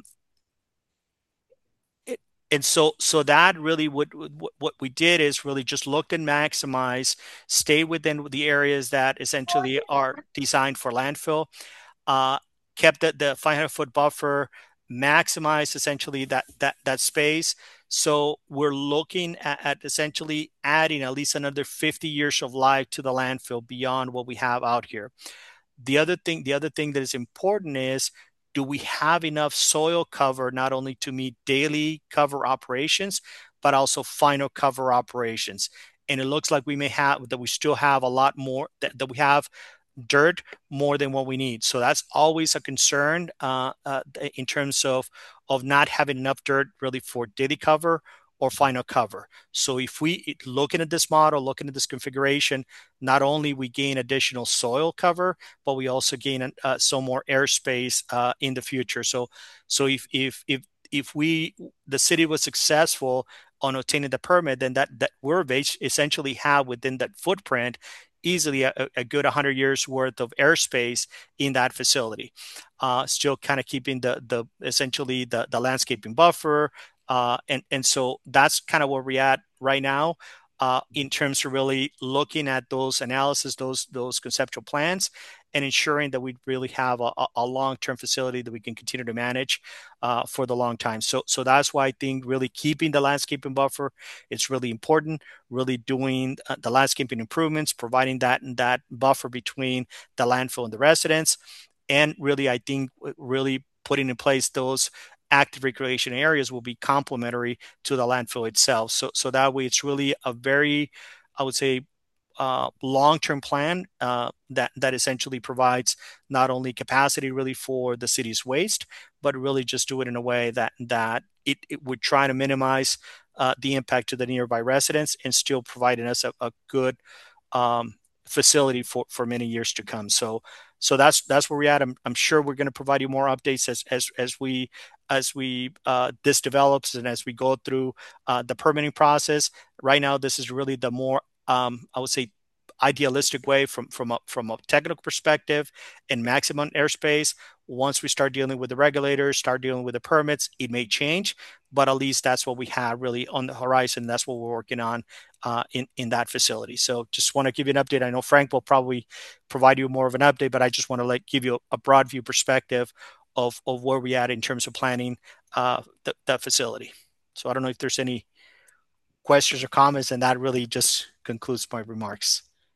it, and so so that really would, what we did is really just looked and maximize, stay within the areas that essentially are designed for landfill, uh, kept the, the five hundred foot buffer, maximize essentially that that that space. So we're looking at, at essentially adding at least another fifty years of life to the landfill beyond what we have out here. The other thing, the other thing that is important is, do we have enough soil cover not only to meet daily cover operations, but also final cover operations? And it looks like we may have that we still have a lot more that, that we have dirt more than what we need. So that's always a concern uh, uh, in terms of of not having enough dirt really for daily cover or final cover. So if we looking at this model, looking at this configuration, not only we gain additional soil cover, but we also gain uh, some more airspace uh, in the future. So so if if if if we the city was successful on obtaining the permit, then that that we're essentially have within that footprint easily a, a good one hundred years worth of airspace in that facility. Uh, still kind of keeping the the essentially the the landscaping buffer, uh, and and so that's kind of where we're at right now. Uh, in terms of really looking at those analysis, those those conceptual plans, and ensuring that we really have a, a long-term facility that we can continue to manage uh, for the long time. So, so that's why I think really keeping the landscaping buffer, it's really important. Really doing uh, the landscaping improvements, providing that and that buffer between the landfill and the residents, and really, I think really putting in place those active recreation areas will be complementary to the landfill itself. So, so that way it's really a very, I would say, uh, long-term plan uh, that that essentially provides not only capacity really for the city's waste, but really just do it in a way that that it, it would try to minimize uh, the impact to the nearby residents and still providing us a, a good um, facility for, for many years to come. So so that's that's where we're at. I'm, I'm sure we're going to provide you more updates as as as we as we uh, this develops and as we go through uh, the permitting process. Right now, this is really the more um, I would say idealistic way from from a, from a technical perspective and maximum airspace. Once we start dealing with the regulators, start dealing with the permits, it may change, but at least that's what we have really on the horizon. That's what we're working on uh, in, in that facility. So just want to give you an update. I know Frank will probably provide you more of an update, but I just want to like give you a, a broad view perspective of, of where we at in terms of planning uh, the, that facility. So I don't know if there's any questions or comments, and that really just concludes my remarks.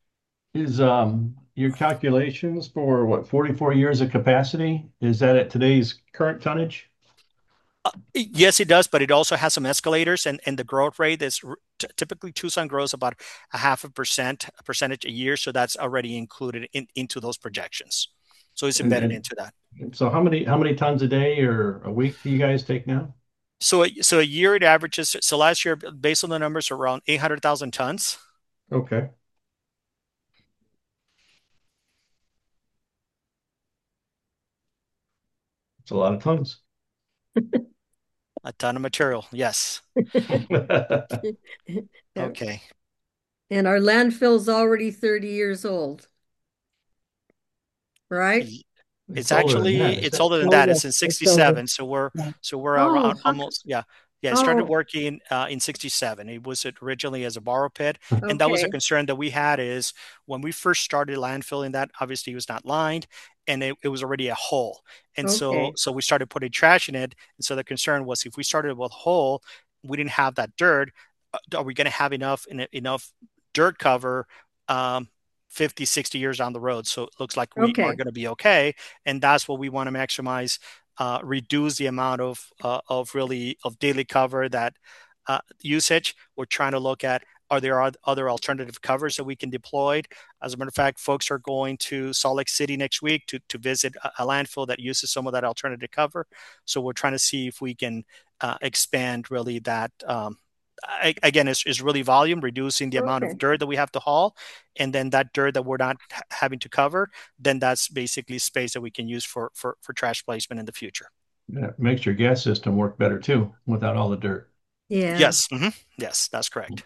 Is um your calculations for what, forty-four years of capacity? Is that at today's current tonnage? Uh, yes, it does, but it also has some escalators, and, and the growth rate is r- t- typically Tucson grows about a half a percent, a percentage a year, so that's already included in, into those projections. So it's And, embedded and into that. so how many how many tons a day or a week do you guys take now? So, a- so a year it averages. So last year, based on the numbers, around eight hundred thousand tons. Okay. It's a lot of tons. A ton of material. Yes. Yeah. Okay. And our landfill's already thirty years old, right? Y- It's It's older than actually that, isn't it's it? older than that. Older. It's in It's older. sixty-seven. So we're Yeah. so we're Oh, around how co- almost, yeah. Yeah, it started oh, working uh, in sixty-seven. It was originally as a borrow pit, and that was a okay, concern that we had is when we first started landfilling that, obviously it was not lined and it, it was already a hole. And so okay, so we started putting trash in it. And so the concern was if we started with a hole, we didn't have that dirt. uh, Are we going to have enough enough dirt cover um, fifty, sixty years down the road? So it looks like we are okay, going to be okay. And that's what we want to maximize, uh, reduce the amount of uh, of really of daily cover that uh, usage. We're trying to look at, are there other alternative covers that we can deploy? As a matter of fact, folks are going to Salt Lake City next week to to visit a, a landfill that uses some of that alternative cover. So we're trying to see if we can uh, expand really that. Um, I, again, is, is really volume, reducing the amount of okay. dirt that we have to haul, and then that dirt that we're not ha- having to cover, then that's basically space that we can use for for for trash placement in the future. Yeah, it makes your gas system work better too without all the dirt. Yeah, Yes, hmm yes, that's correct.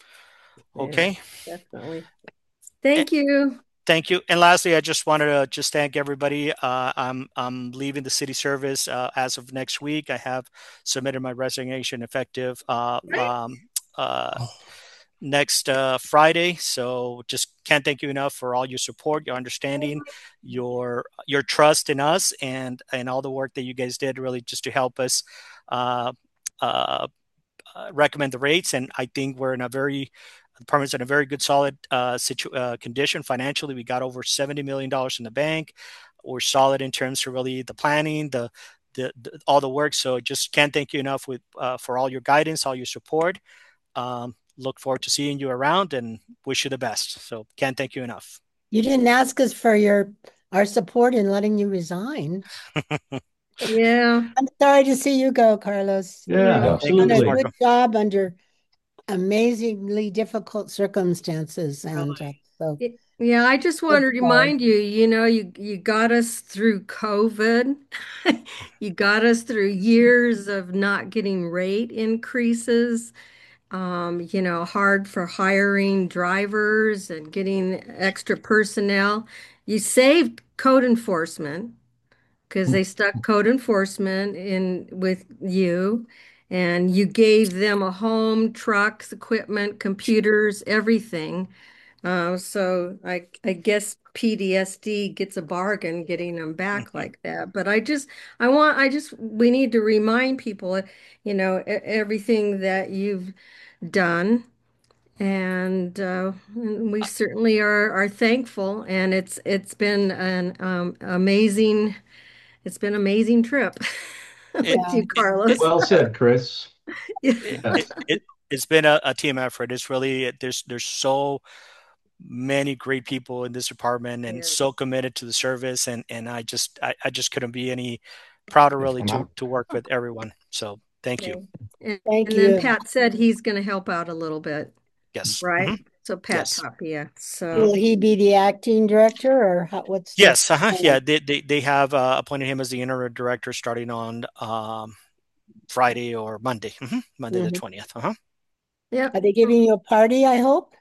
yeah, Okay. definitely. Eh, Thank you. Thank you. And lastly, I just wanted to just thank everybody. Uh, I'm I'm leaving the city service uh, as of next week. I have submitted my resignation effective uh, um, uh, next uh, Friday. So just can't thank you enough for all your support, your understanding, your your trust in us, and and all the work that you guys did really just to help us uh, uh, uh, recommend the rates. And I think we're in a very the department's in a very good, solid uh, situ- uh, condition financially. We got over seventy million dollars in the bank. We're solid in terms of really the planning, the, the, the all the work. So just can't thank you enough with uh, for all your guidance, all your support. Um, look forward to seeing you around and wish you the best. So can't thank you enough. You didn't ask us for your our support in letting you resign. Yeah, I'm sorry to see you go, Carlos. Yeah, You've yeah. Thank you, done Miz a absolutely. good Markham. job under amazingly difficult circumstances, and uh, so Y- Yeah, I just want good to job. remind you, you know, you you got us through COVID. You got us through years of not getting rate increases. Um, you know, hard for hiring drivers and getting extra personnel. You saved code enforcement because they stuck code enforcement in with you, and you gave them a home, trucks, equipment, computers, everything. Uh, so I I guess P D S D gets a bargain getting them back like that. But I just I want I just we need to remind people, you know, e- everything that you've done. And, uh, and we certainly are are thankful. And it's it's been an um, amazing it's been an amazing trip It, with Yeah. you, it, it, Carlos. Well said, Chris. it, it, Yes. it, it's been a, a team effort. It's really, there's, there's so many great people in this department and Yeah. so committed to the service. And, and I just, I, I just couldn't be any prouder Yes, really I'm to, out. to work with everyone. So thank you. Okay. And, Thank and then you. Pat said he's going to help out a little bit, Yes. right? hmm So Pat Yes. Tapia. hmm Will So he be the acting director, or how, what's the Yes. Uh-huh. plan? Yeah. They, they, they have uh, appointed him as the interim director starting on um, Friday or Monday, hmm Monday the Mhm. twentieth. Uh-huh. yeah. Are they giving you a party, I hope?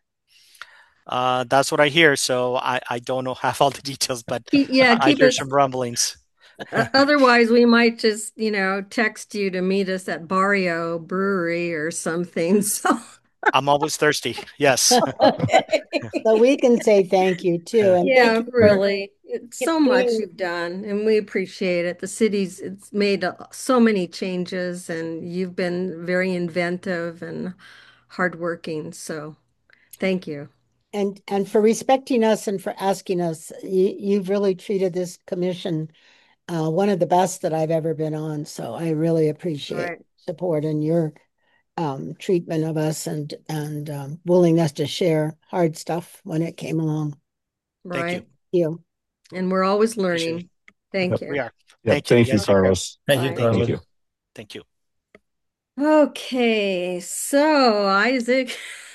Uh, that's what I hear. So I, I don't know have all the details, but Keep, yeah, I keep hear us. some rumblings. Uh, otherwise, we might just, you know, text you to meet us at Barrio Brewery or something. So, I'm always thirsty. Yes. Okay. So we can say thank you too, and thank yeah, you for really, it's so much being. you've done, and we appreciate it. The city's it's made uh, so many changes, and you've been very inventive and hardworking. So, thank you. and and for respecting us and for asking us. You, you've really treated this commission uh, one of the best that I've ever been on. So I really appreciate Right. support and your um, treatment of us and and um, willingness to share hard stuff when it came along. Thank you. Right. You. And we're always Appreciate it. learning. Thank Yep. We you. are. Yep. Thank you. You Thank you, guys take care. Carlos. Thank you, Bye. Thank you. Thank Carlos. you. Thank you. Okay, so Isaac,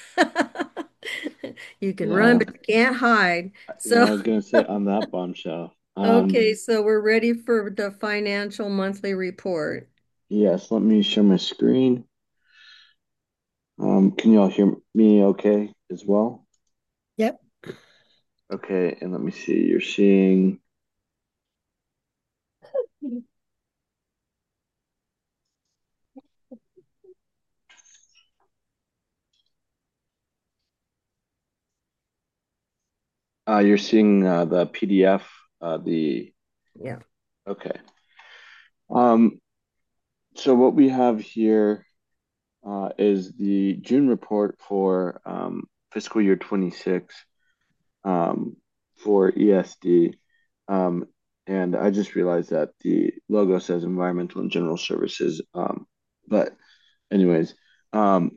you can run, Yeah, but you can't hide. yeah, I So, was gonna say on that bombshell. Um, okay, so we're ready for the financial monthly report. yes, let me share my screen. Um, can you all hear me okay as well? Yep. Okay, and let me see. You're seeing uh you're seeing uh, the P D F, uh the Yeah. okay. Um, so what we have here uh is the June report for um fiscal year twenty-six um for E S D. Um, and I just realized that the logo says environmental and general services. Um, but anyways, um,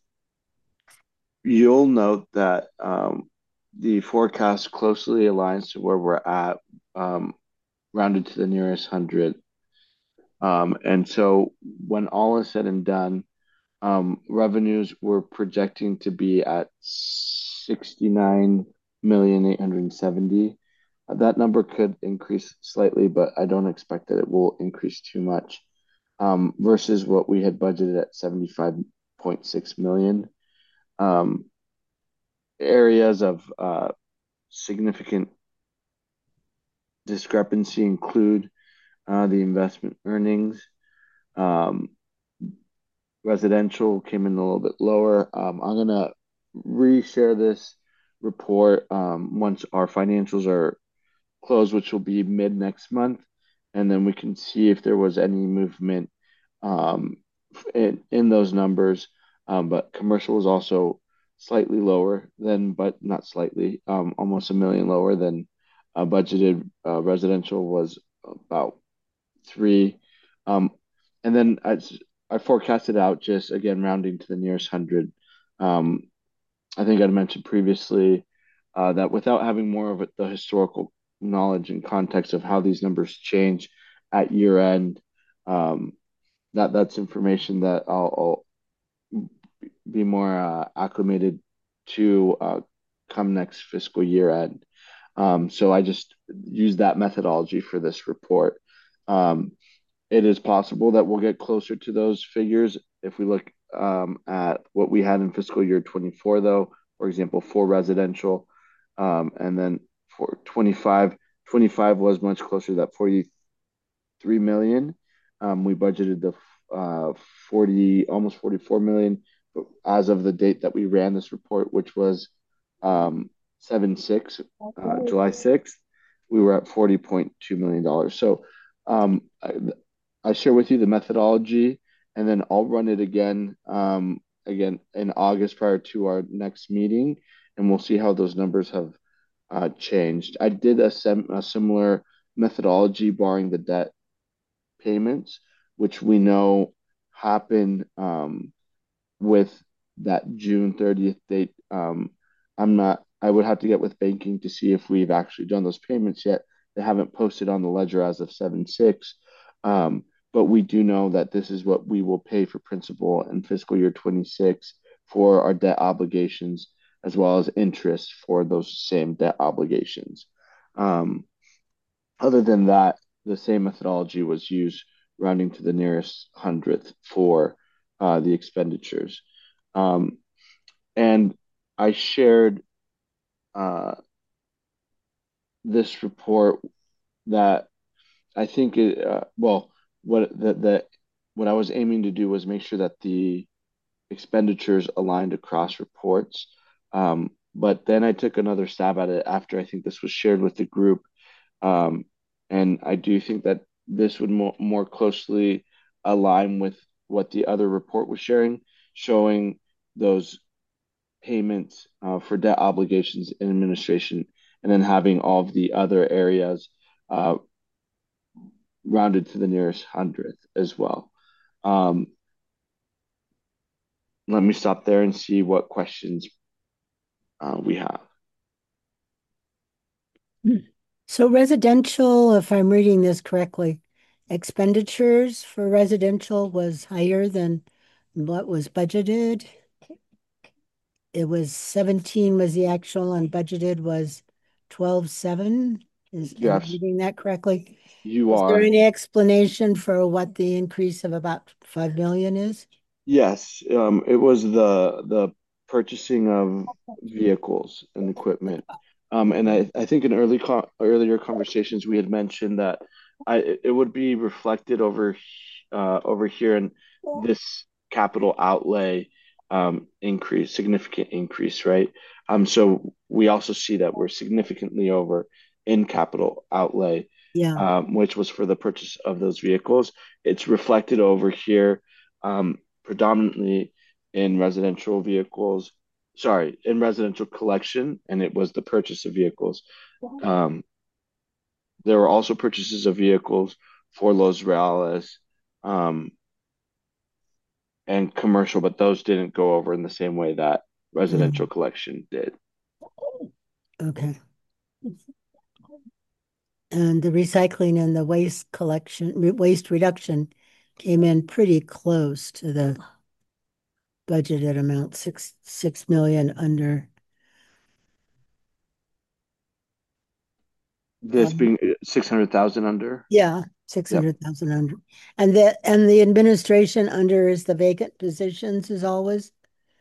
you'll note that um, the forecast closely aligns to where we're at, um, rounded to the nearest hundred. Um, and so when all is said and done, um, revenues we're projecting to be at sixty-nine million eight hundred seventy. Uh, That number could increase slightly, but I don't expect that it will increase too much, um, versus what we had budgeted at seventy-five point six million. Um, areas of uh, significant discrepancy include uh, the investment earnings. Um, residential came in a little bit lower. Um, I'm gonna reshare this report um, once our financials are closed, which will be mid next month, and then we can see if there was any movement um, in in those numbers. Um, but commercial was also slightly lower than, but not slightly, um, almost a million lower than uh, budgeted. Uh, residential was about three. Um, and then I, I forecasted out just again rounding to the nearest hundred. Um, I think I'd mentioned previously uh, that without having more of it, the historical knowledge and context of how these numbers change at year end, um, that that's information that I'll, I'll be more uh, acclimated to uh, come next fiscal year end. Um, so I just use that methodology for this report. Um, it is possible that we'll get closer to those figures if we look um, at what we had in fiscal year twenty-four, though, for example, for residential. Um, and then for twenty-five, twenty-five was much closer to that forty-three million. Um, we budgeted the uh, forty, almost forty-four million as of the date that we ran this report, which was um, seven six, uh, July sixth. We were at forty point two million dollars. So um, I, I share with you the methodology, and then I'll run it again, um, again in August prior to our next meeting, and we'll see how those numbers have uh, changed. I did a, sem- a similar methodology, barring the debt payments, which we know happen um, with that June thirtieth date. Um, I'm not, I would have to get with banking to see if we've actually done those payments yet. They haven't posted on the ledger as of seven six. Um, but we do know that this is what we will pay for principal in fiscal year twenty-six for our debt obligations, as well as interest for those same debt obligations. Um, other than that, the same methodology was used, rounding to the nearest hundredth for uh, the expenditures. Um, and I shared uh, this report that I think it, uh, well, what the, the what I was aiming to do was make sure that the expenditures aligned across reports. Um, but then I took another stab at it after I think this was shared with the group. Um, and I do think that this would more, more closely align with what the other report was sharing, showing those payments uh, for debt obligations and administration, and then having all of the other areas uh, rounded to the nearest hundredth as well. Um, let me stop there and see what questions uh, we have. So residential, if I'm reading this correctly, expenditures for residential was higher than what was budgeted. It was seventeen was the actual and budgeted was twelve seven. Is am I Yes, reading that correctly? you Is there are. any explanation for what the increase of about five million is? Yes, um, it was the the purchasing of vehicles and equipment. Um, and I, I think in early co earlier conversations we had mentioned that I it would be reflected over uh, over here in this capital outlay um, increase, significant increase, right? Um, so we also see that we're significantly over in capital outlay, Yeah. um, which was for the purchase of those vehicles. It's reflected over here. Um, predominantly in residential vehicles, sorry, in residential collection, and it was the purchase of vehicles. Um, there were also purchases of vehicles for Los Reales um, and commercial, but those didn't go over in the same way that residential Mm. collection did. Okay. And the recycling and the waste collection, re- waste reduction came in pretty close to the budgeted amount, six six million under. This Um, being six hundred thousand under. yeah, six Yep. hundred thousand under. And the and the administration under is the vacant positions as always.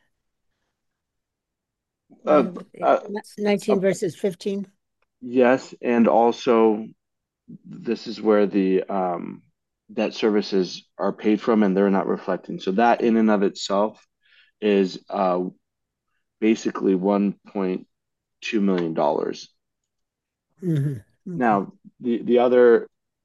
Uh, uh, nineteen versus fifteen. yes, and also this is where the um, debt services are paid from, and they're not reflecting. So that in and of itself is uh, basically one point two million dollars. Mm-hmm. Okay. Now, the the other,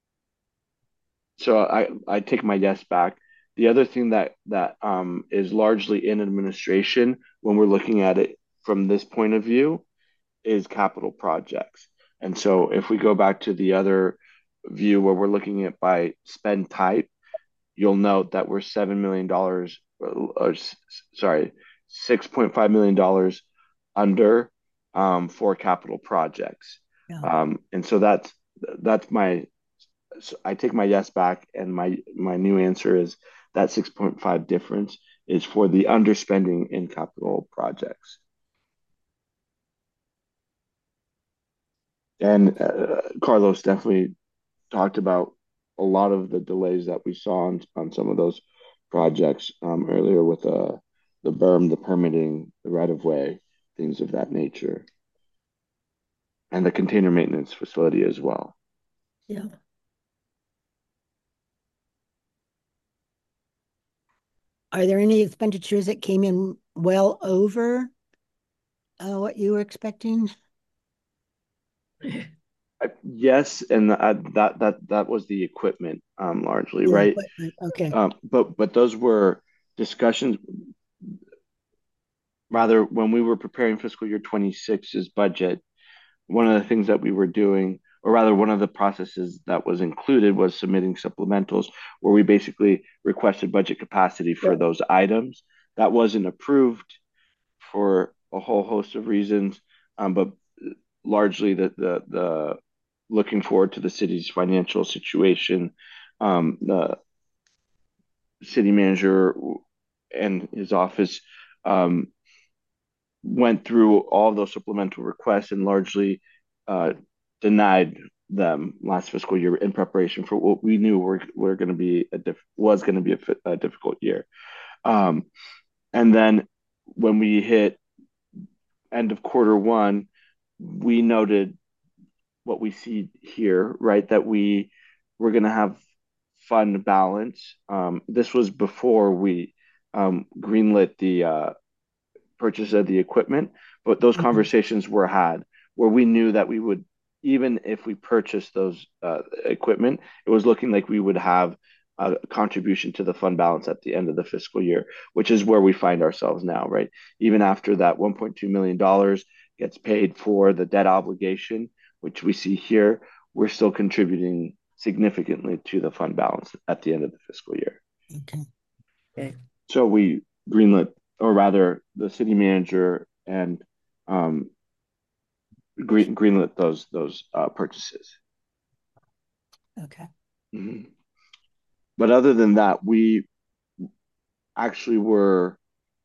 so I I take my yes back. The other thing that that um, is largely in administration when we're looking at it from this point of view is capital projects. And so if we go back to the other view where we're looking at by spend type, you'll note that we're seven million dollars, or, sorry, six point five million dollars under um, for capital projects. Yeah. Um, and so that's that's my so I take my yes back, and my my new answer is that six point five difference is for the underspending in capital projects. And uh, Carlos definitely talked about a lot of the delays that we saw on, on some of those projects um, earlier with uh, the berm, the permitting, the right of way, things of that nature, and the container maintenance facility as well. Yeah. Are there any expenditures that came in well over uh, what you were expecting? Uh, yes, and uh, that that that was the equipment um, largely, The right? equipment, okay. Um, but but those were discussions. Rather, when we were preparing fiscal year twenty-six's budget, one of the things that we were doing, or rather, one of the processes that was included was submitting supplementals, where we basically requested budget capacity for Sure. those items. That wasn't approved for a whole host of reasons, um, but largely the, the the looking forward to the city's financial situation, um, the city manager and his office um, went through all of those supplemental requests and largely uh, denied them last fiscal year in preparation for what we knew were, were going to be a diff- was going to be a, a difficult year. Um, and then when we hit end of quarter one, we noted what we see here, right? That we were going to have fund balance. Um, this was before we um, greenlit the uh, purchase of the equipment, but those Mhm. conversations were had where we knew that we would, even if we purchased those uh, equipment, it was looking like we would have a contribution to the fund balance at the end of the fiscal year, which is where we find ourselves now, right? Even after that one point two million dollars gets paid for the debt obligation, which we see here, we're still contributing significantly to the fund balance at the end of the fiscal year. Okay. Okay. So we greenlit, or rather, the city manager and um, green, greenlit those those uh, purchases. Okay. Mm-hmm. But other than that, we actually were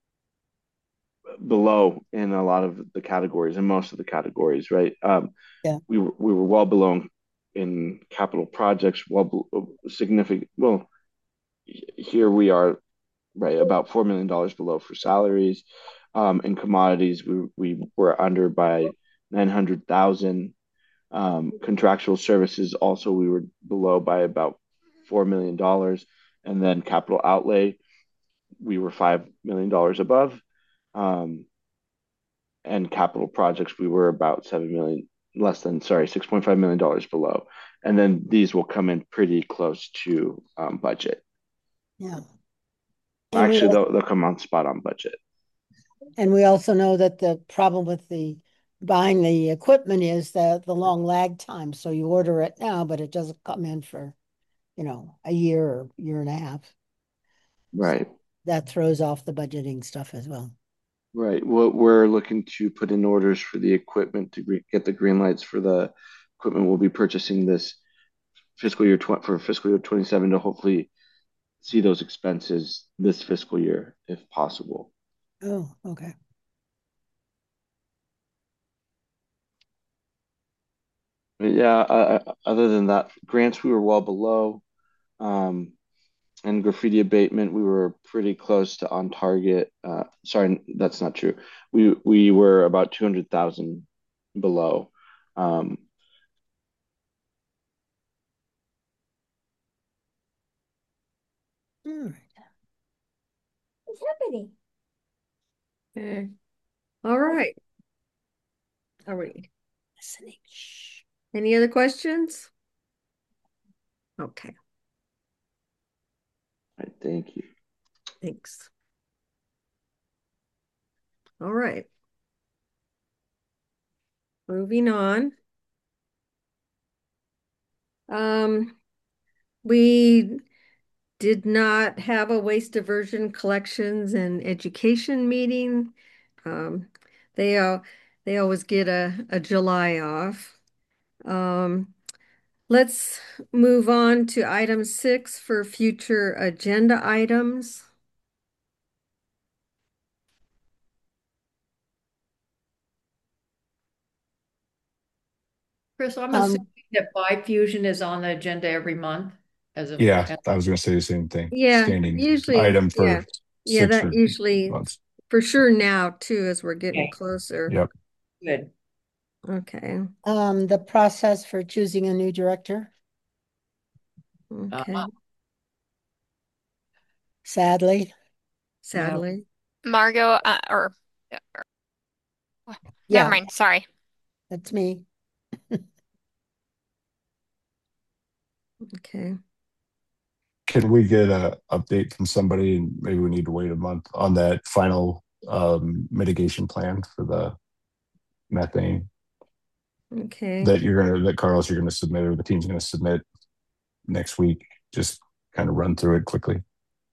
below in a lot of the categories, in most of the categories, right? Um, yeah. We were we were well below in capital projects, well significant. Well, here we are, right, about four million dollars below for salaries. Um, in commodities, we we were under by nine hundred thousand. Um, contractual services also we were below by about four million dollars, and then capital outlay we were five million dollars above, um, and capital projects we were about seven million less than sorry six point five million dollars below, and then these will come in pretty close to um, budget. Yeah. And Actually, we, they'll they'll come on spot on budget. And we also know that the problem with the buying the equipment is the the long lag time. So you order it now, but it doesn't come in for, you know, a year or year and a half. Right. So that throws off the budgeting stuff as well. Right. Well, we're looking to put in orders for the equipment to get the green lights for the equipment we'll be purchasing this fiscal year tw- for fiscal year twenty-seven to hopefully see those expenses this fiscal year if possible. Oh, okay. But yeah, uh, other than that, grants we were well below. Um, and graffiti abatement, we were pretty close to on target. Uh, sorry, that's not true. We we were about two hundred thousand below. Um, All right. What's happening? Okay. All right. Are we listening? Shh. Any other questions? Okay. All right, thank you. Thanks. All right. Moving on. Um, we did not have a waste diversion collections and education meeting. Um, they all they always get a, a July off. Um, let's move on to item six for future agenda items. Chris, I'm Um, assuming that Bifusion is on the agenda every month as of. Yeah, I was going to say the same thing. Yeah, Standing usually, item for yeah, yeah, six that or usually months. for sure now too, as we're getting Okay. closer. Yep. Good. Okay. Um, the process for choosing a new director. Okay. Uh, Sadly. Sadly. Margot, uh, or, or Yeah, never mind. Sorry. that's me. Okay. Can we get a update from somebody, and maybe we need to wait a month on that final um, mitigation plan for the methane Okay. that you're gonna that Carlos you're gonna submit, or the team's gonna submit next week? Just kind of run through it quickly.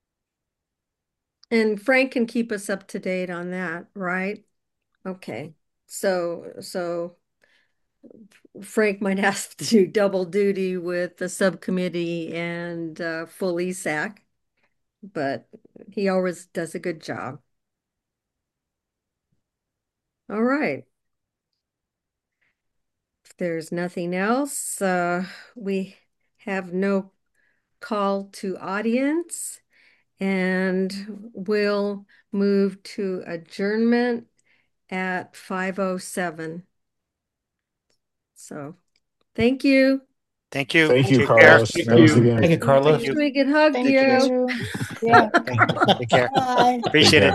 And Frank can keep us up to date on that, right? Okay. So, so Frank might have to do double duty with the subcommittee and uh, full E S A C, but he always does a good job. All right. If there's nothing else, uh, we have no call to audience, and we'll move to adjournment at five oh seven. So, thank you. Thank you. Thank you, Take care. Carlos. Thank Thanks you. again. Thank you, Carlos. Thank you. We can hug Thank you. you. Yeah. Take care. Bye. Appreciate Take care. it.